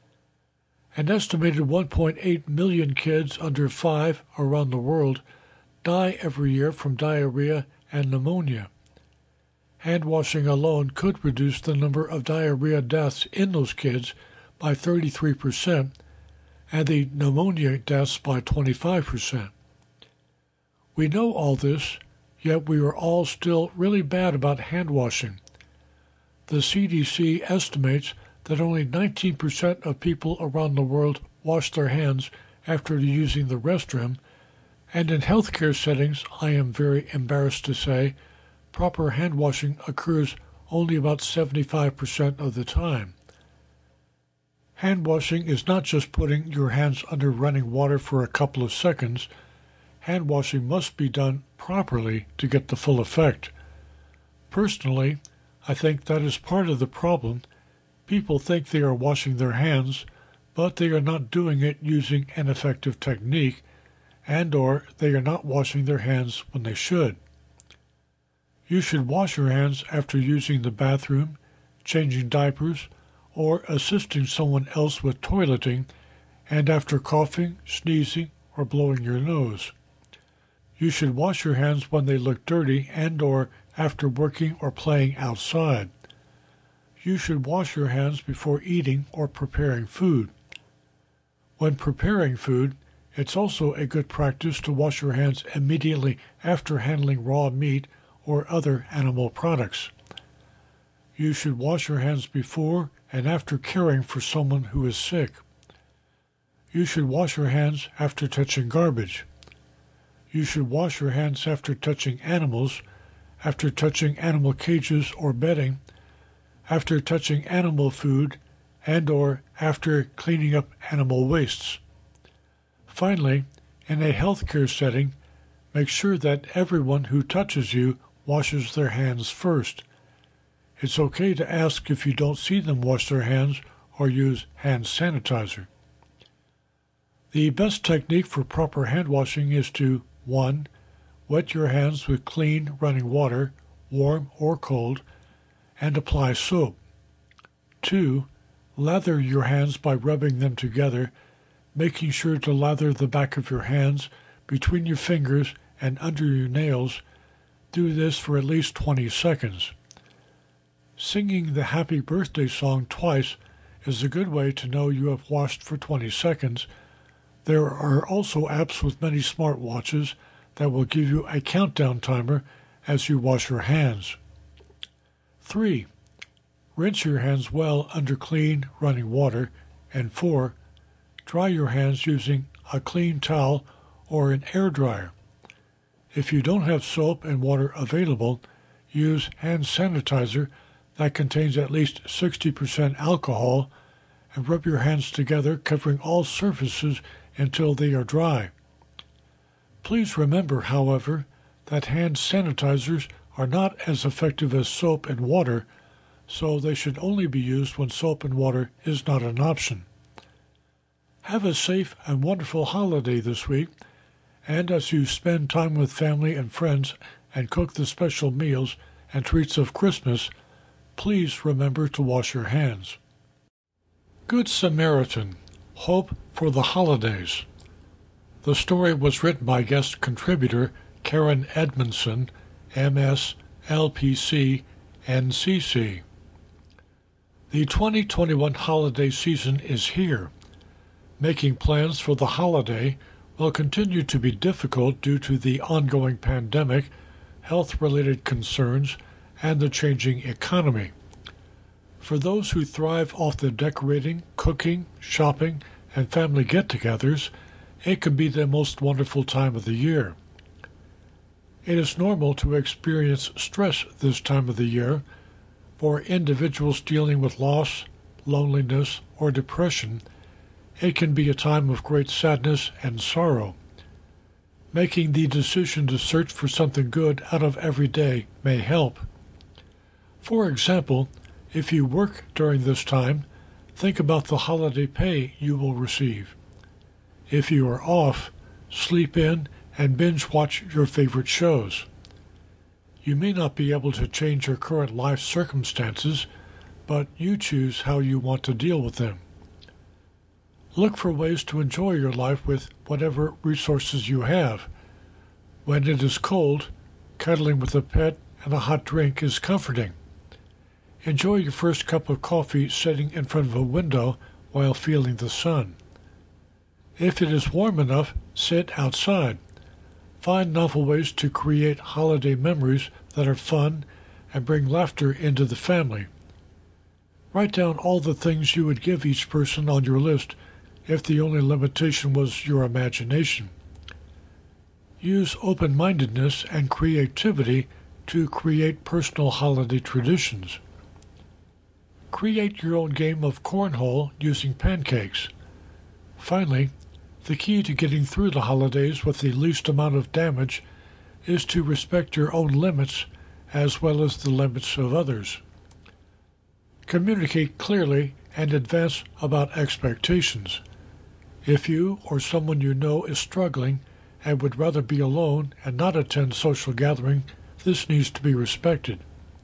An estimated 1.8 million kids under 5 around the world die every year from diarrhea and pneumonia. Hand washing alone could reduce the number of diarrhea deaths in those kids by 33% and the pneumonia deaths by 25%. We know all this, yet we are all still really bad about hand washing. The CDC estimates that only 19% of people around the world wash their hands after using the restroom, and in healthcare settings, I am very embarrassed to say, proper hand washing occurs only about 75% of the time. Hand washing is not just putting your hands under running water for a couple of seconds. Hand washing must be done properly to get the full effect. Personally, I think that is part of the problem. People think they are washing their hands, but they are not doing it using an effective technique, and/or they are not washing their hands when they should. You should wash your hands after using the bathroom, changing diapers, or assisting someone else with toileting, and after coughing, sneezing, or blowing your nose. You should wash your hands when they look dirty and/or after working or playing outside. You should wash your hands before eating or preparing food. When preparing food, it's also a good practice to wash your hands immediately after handling raw meat or other animal products. You should wash your hands before and after caring for someone who is sick. You should wash your hands after touching garbage. You should wash your hands after touching animals, after touching animal cages or bedding, after touching animal food, and/or after cleaning up animal wastes. Finally, in a healthcare setting, make sure that everyone who touches you washes their hands first. It's okay to ask if you don't see them wash their hands or use hand sanitizer. The best technique for proper hand washing is to 1. Wet your hands with clean running water, warm or cold, and apply soap. 2. Lather your hands by rubbing them together, making sure to lather the back of your hands, between your fingers, and under your nails. Do this for at least 20 seconds. Singing the Happy Birthday song twice is a good way to know you have washed for 20 seconds. There are also apps with many smartwatches that will give you a countdown timer as you wash your hands. 3. Rinse your hands well under clean running water. And 4. Dry your hands using a clean towel or an air dryer. If you don't have soap and water available, use hand sanitizer that contains at least 60% alcohol and rub your hands together, covering all surfaces until they are dry. Please remember, however, that hand sanitizers are not as effective as soap and water, so they should only be used when soap and water is not an option. Have a safe and wonderful holiday this week, and as you spend time with family and friends and cook the special meals and treats of Christmas, please remember to wash your hands. Good Samaritan, Hope for the Holidays. The story was written by guest contributor Karen Edmondson, MS, LPC, NCC. The 2021 holiday season is here. Making plans for the holiday will continue to be difficult due to the ongoing pandemic, health-related concerns, and the changing economy. For those who thrive off the decorating, cooking, shopping, and family get-togethers, it can be the most wonderful time of the year. It is normal to experience stress this time of the year. For individuals dealing with loss, loneliness, or depression, it can be a time of great sadness and sorrow. Making the decision to search for something good out of every day may help. For example, if you work during this time, think about the holiday pay you will receive. If you are off, sleep in and binge watch your favorite shows. You may not be able to change your current life circumstances, but you choose how you want to deal with them. Look for ways to enjoy your life with whatever resources you have. When it is cold, cuddling with a pet and a hot drink is comforting. Enjoy your first cup of coffee sitting in front of a window while feeling the sun. If it is warm enough, sit outside. Find novel ways to create holiday memories that are fun and bring laughter into the family. Write down all the things you would give each person on your list if the only limitation was your imagination. Use open-mindedness and creativity to create personal holiday traditions. Create your own game of cornhole using pancakes. Finally, the key to getting through the holidays with the least amount of damage is to respect your own limits as well as the limits of others. Communicate clearly and advance about expectations. If you or someone you know is struggling and would rather be alone and not attend social gathering, this needs to be respected.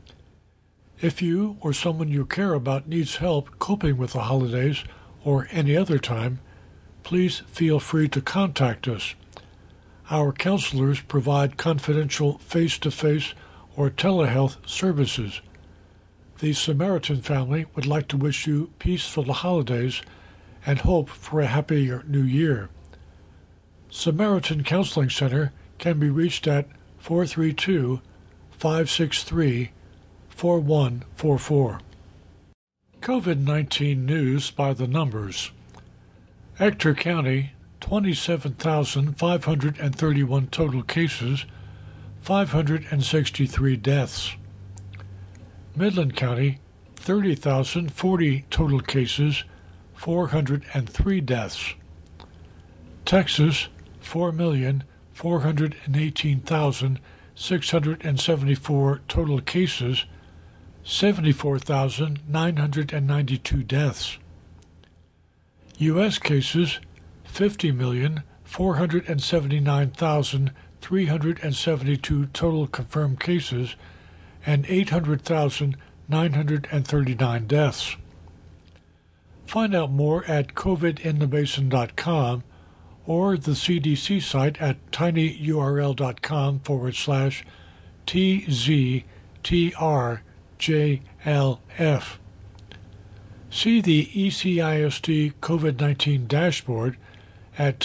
If you or someone you care about needs help coping with the holidays or any other time, please feel free to contact us. Our counselors provide confidential face-to-face or telehealth services. The Samaritan family would like to wish you peace for the holidays and hope for a happier new year. Samaritan Counseling Center can be reached at 432-563-4144. COVID-19 news by the numbers. Ector County, 27,531 total cases, 563 deaths. Midland County, 30,040 total cases, 403 deaths. Texas, 4,418,674 total cases, 74,992 deaths. U.S. cases, 50,479,372 total confirmed cases, and 800,939 deaths. Find out more at covidinthebasin.com or the CDC site at tinyurl.com/TZTRJLF. See the ECISD COVID-19 dashboard at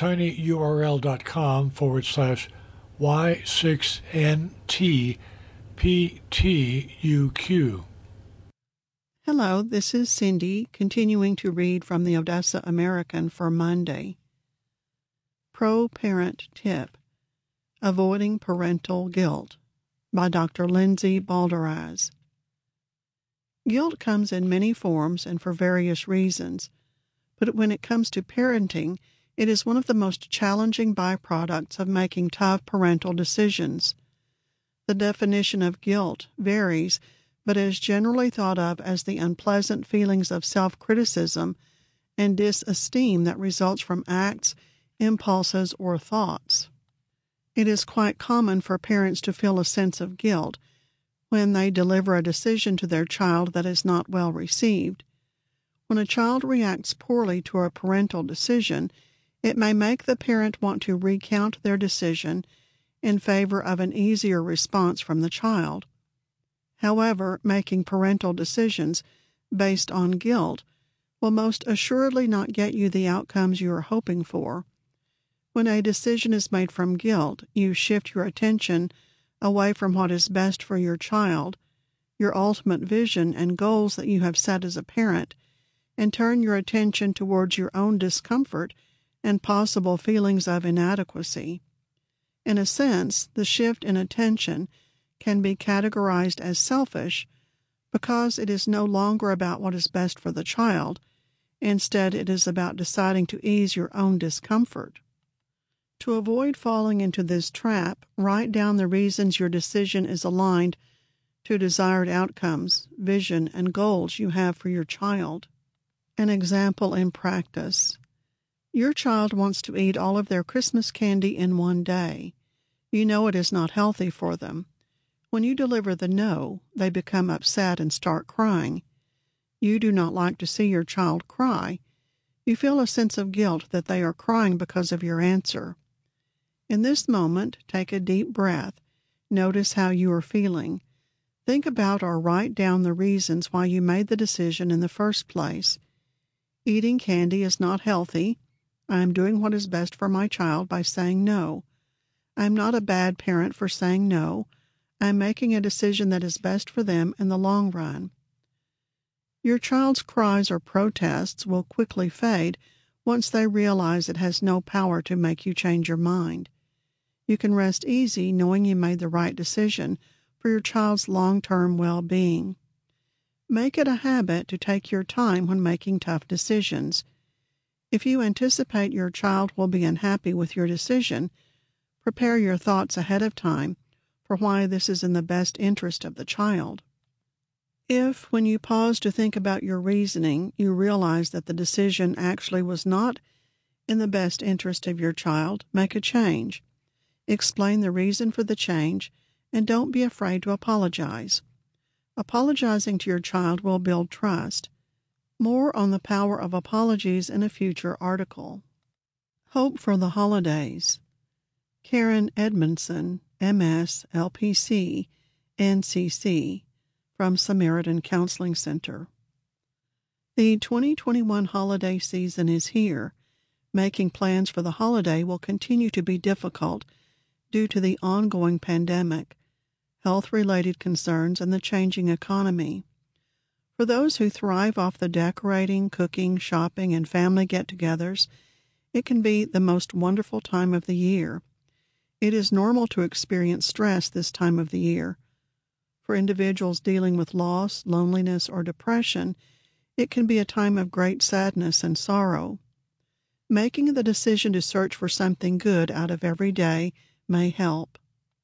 tinyurl.com/Y6NTPTUQ. Hello, this is Cindy, continuing to read from the Odessa American for Monday. Pro-Parent Tip: Avoiding Parental Guilt by Dr. Lindsay Balderaz. Guilt comes in many forms and for various reasons, but when it comes to parenting, it is one of the most challenging byproducts of making tough parental decisions. The definition of guilt varies, but is generally thought of as the unpleasant feelings of self-criticism and disesteem that results from acts, impulses, or thoughts. It is quite common for parents to feel a sense of guilt when they deliver a decision to their child that is not well received. When a child reacts poorly to a parental decision, it may make the parent want to recount their decision in favor of an easier response from the child. However, making parental decisions based on guilt will most assuredly not get you the outcomes you are hoping for. When a decision is made from guilt, you shift your attention away from what is best for your child, your ultimate vision and goals that you have set as a parent, and turn your attention towards your own discomfort and possible feelings of inadequacy. In a sense, the shift in attention can be categorized as selfish because it is no longer about what is best for the child. Instead, it is about deciding to ease your own discomfort. To avoid falling into this trap, write down the reasons your decision is aligned to desired outcomes, vision, and goals you have for your child. An example in practice. Your child wants to eat all of their Christmas candy in one day. You know it is not healthy for them. When you deliver the no, they become upset and start crying. You do not like to see your child cry. You feel a sense of guilt that they are crying because of your answer. In this moment, take a deep breath. Notice how you are feeling. Think about or write down the reasons why you made the decision in the first place. Eating candy is not healthy. I am doing what is best for my child by saying no. I am not a bad parent for saying no. I am making a decision that is best for them in the long run. Your child's cries or protests will quickly fade once they realize it has no power to make you change your mind. You can rest easy knowing you made the right decision for your child's long-term well-being. Make it a habit to take your time when making tough decisions. If you anticipate your child will be unhappy with your decision, prepare your thoughts ahead of time for why this is in the best interest of the child. If, when you pause to think about your reasoning, you realize that the decision actually was not in the best interest of your child, make a change. Explain the reason for the change, and don't be afraid to apologize. Apologizing to your child will build trust. More on the power of apologies in a future article. Hope for the holidays. Karen Edmondson, MS, LPC, NCC, from Samaritan Counseling Center. The 2021 holiday season is here. Making plans for the holiday will continue to be difficult due to the ongoing pandemic, health-related concerns, and the changing economy. For those who thrive off the decorating, cooking, shopping, and family get-togethers, it can be the most wonderful time of the year. It is normal to experience stress this time of the year. For individuals dealing with loss, loneliness, or depression, it can be a time of great sadness and sorrow. Making the decision to search for something good out of every day may help.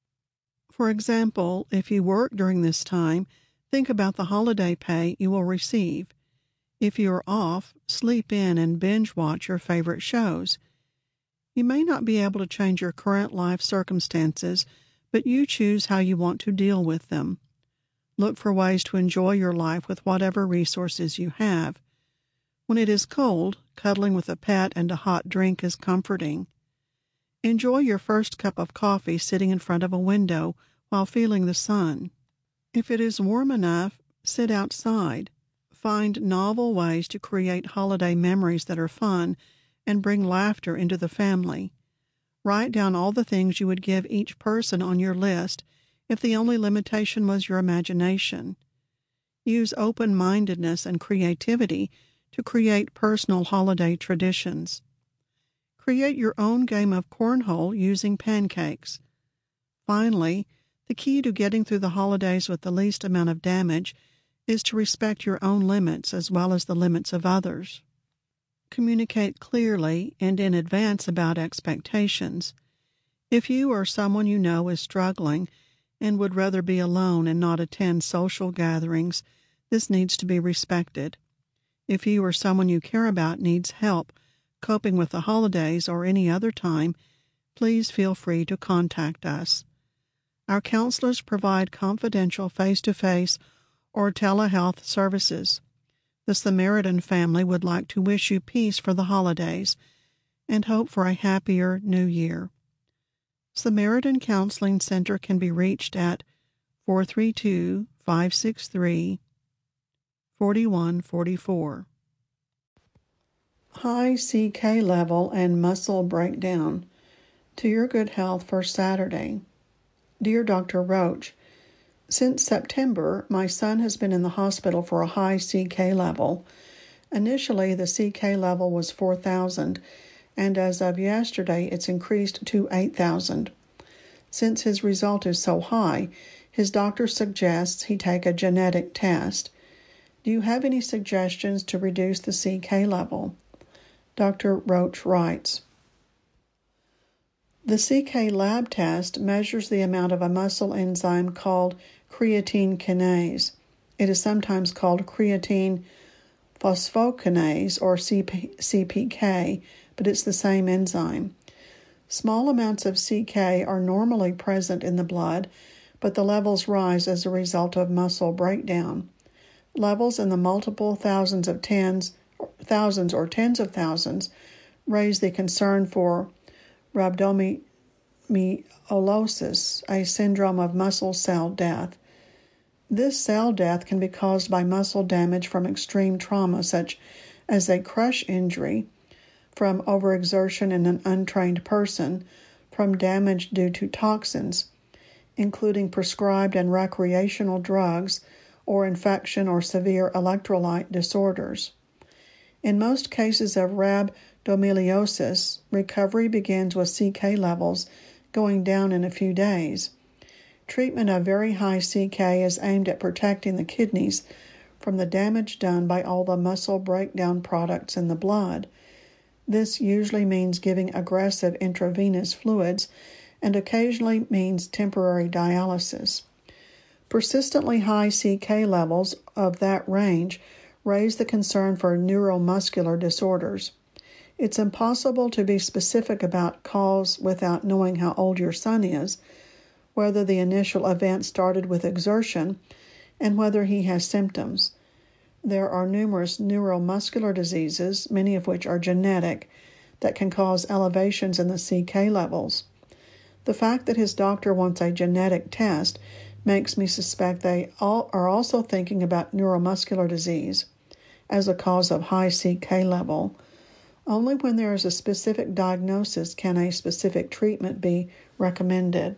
For example, if you work during this time, think about the holiday pay you will receive. If you are off, sleep in and binge watch your favorite shows. You may not be able to change your current life circumstances, but you choose how you want to deal with them. Look for ways to enjoy your life with whatever resources you have. When it is cold, cuddling with a pet and a hot drink is comforting. Enjoy your first cup of coffee sitting in front of a window while feeling the sun. If it is warm enough, sit outside. Find novel ways to create holiday memories that are fun and bring laughter into the family. Write down all the things you would give each person on your list if the only limitation was your imagination. Use open-mindedness and creativity to create personal holiday traditions. Create your own game of cornhole using pancakes. Finally, the key to getting through the holidays with the least amount of damage is to respect your own limits as well as the limits of others. Communicate clearly and in advance about expectations. If you or someone you know is struggling and would rather be alone and not attend social gatherings, this needs to be respected. If you or someone you care about needs help coping with the holidays or any other time, please feel free to contact us. Our counselors provide confidential face-to-face or telehealth services. The Samaritan family would like to wish you peace for the holidays and hope for a happier new year. Samaritan Counseling Center can be reached at 432-563-4144. High CK level and muscle breakdown. To your good health for Saturday. Dear Dr. Roach, since September, my son has been in the hospital for a high CK level. Initially, the CK level was 4,000, and as of yesterday, it's increased to 8,000. Since his result is so high, his doctor suggests he take a genetic test. Do you have any suggestions to reduce the CK level? Dr. Roach writes, the CK lab test measures the amount of a muscle enzyme called creatine kinase. It is sometimes called creatine phosphokinase or CPK, but it's the same enzyme. Small amounts of CK are normally present in the blood, but the levels rise as a result of muscle breakdown. Levels in the multiple thousands or tens of thousands raise the concern for rhabdomyolysis, a syndrome of muscle cell death. This cell death can be caused by muscle damage from extreme trauma, such as a crush injury, from overexertion in an untrained person, from damage due to toxins, including prescribed and recreational drugs, or infection or severe electrolyte disorders. In most cases of rhabdomyolysis, recovery begins with CK levels going down in a few days. Treatment of very high CK is aimed at protecting the kidneys from the damage done by all the muscle breakdown products in the blood. This usually means giving aggressive intravenous fluids and occasionally means temporary dialysis. Persistently high CK levels of that range raise the concern for neuromuscular disorders. It's impossible to be specific about cause without knowing how old your son is, whether the initial event started with exertion, and whether he has symptoms. There are numerous neuromuscular diseases, many of which are genetic, that can cause elevations in the CK levels. The fact that his doctor wants a genetic test makes me suspect they are also thinking about neuromuscular disease as a cause of high CK level. Only when there is a specific diagnosis can a specific treatment be recommended.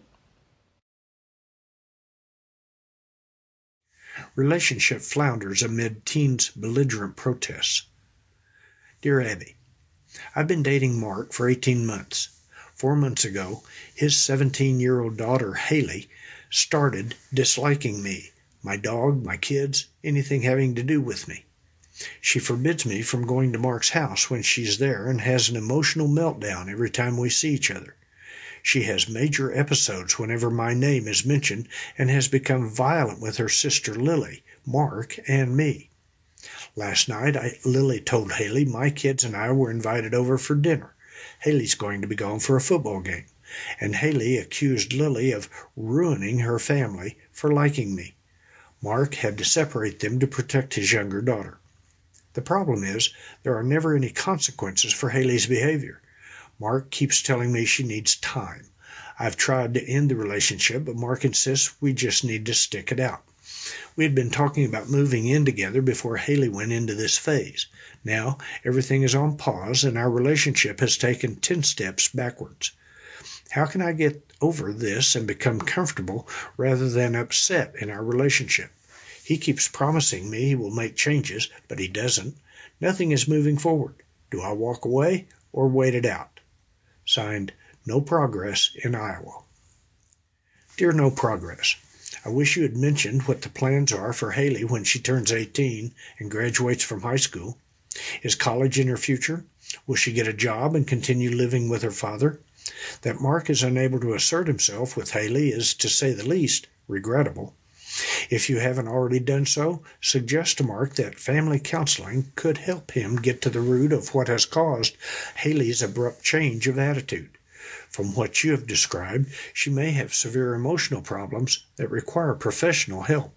Relationship flounders amid teens' belligerent protests. Dear Abby, I've been dating Mark for 18 months. 4 months ago, his 17-year-old daughter, Haley, started disliking me, my dog, my kids, anything having to do with me. She forbids me from going to Mark's house when she's there and has an emotional meltdown every time we see each other. She has major episodes whenever my name is mentioned and has become violent with her sister Lily, Mark, and me. Last night, Lily told Haley my kids and I were invited over for dinner. Haley's going to be gone for a football game, and Haley accused Lily of ruining her family for liking me. Mark had to separate them to protect his younger daughter. The problem is, there are never any consequences for Haley's behavior. Mark keeps telling me she needs time. I've tried to end the relationship, but Mark insists we just need to stick it out. We had been talking about moving in together before Haley went into this phase. Now, everything is on pause, and our relationship has taken 10 steps backwards. How can I get over this and become comfortable rather than upset in our relationship? He keeps promising me he will make changes, but he doesn't. Nothing is moving forward. Do I walk away or wait it out? Signed, No Progress in Iowa. Dear No Progress, I wish you had mentioned what the plans are for Haley when she turns 18 and graduates from high school. Is college in her future? Will she get a job and continue living with her father? That Mark is unable to assert himself with Haley is, to say the least, regrettable. If you haven't already done so, suggest to Mark that family counseling could help him get to the root of what has caused Haley's abrupt change of attitude. From what you have described, she may have severe emotional problems that require professional help.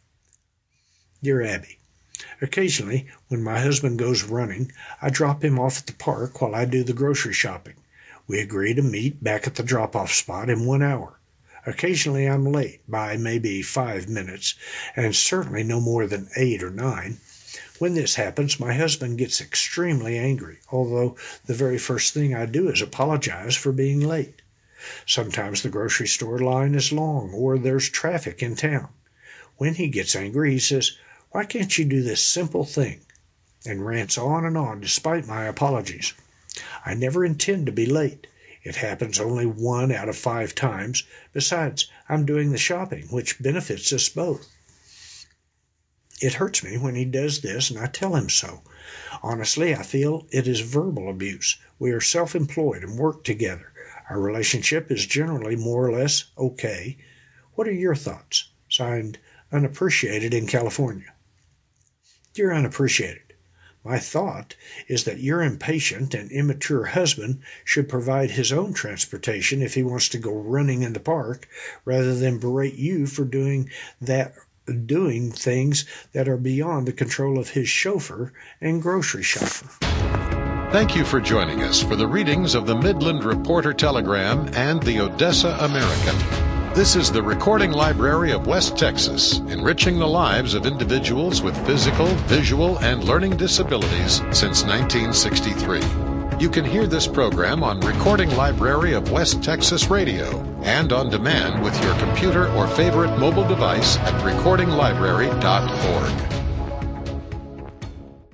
Dear Abby, occasionally, when my husband goes running, I drop him off at the park while I do the grocery shopping. We agree to meet back at the drop-off spot in 1 hour. Occasionally I'm late by maybe 5 minutes, and certainly no more than 8 or 9. When this happens, my husband gets extremely angry, although the very first thing I do is apologize for being late. Sometimes the grocery store line is long, or there's traffic in town. When he gets angry, he says, "Why can't you do this simple thing?" and rants on and on despite my apologies. I never intend to be late. It happens only 1 out of 5 times. Besides, I'm doing the shopping, which benefits us both. It hurts me when he does this, and I tell him so. Honestly, I feel it is verbal abuse. We are self-employed and work together. Our relationship is generally more or less okay. What are your thoughts? Signed, Unappreciated in California. Dear Unappreciated, my thought is that your impatient and immature husband should provide his own transportation if he wants to go running in the park, rather than berate you for doing things that are beyond the control of his chauffeur and grocery shopper. Thank you for joining us for the readings of the Midland Reporter Telegram and the Odessa American. This is the Recording Library of West Texas, enriching the lives of individuals with physical, visual, and learning disabilities since 1963. You can hear this program on Recording Library of West Texas Radio and on demand with your computer or favorite mobile device at recordinglibrary.org.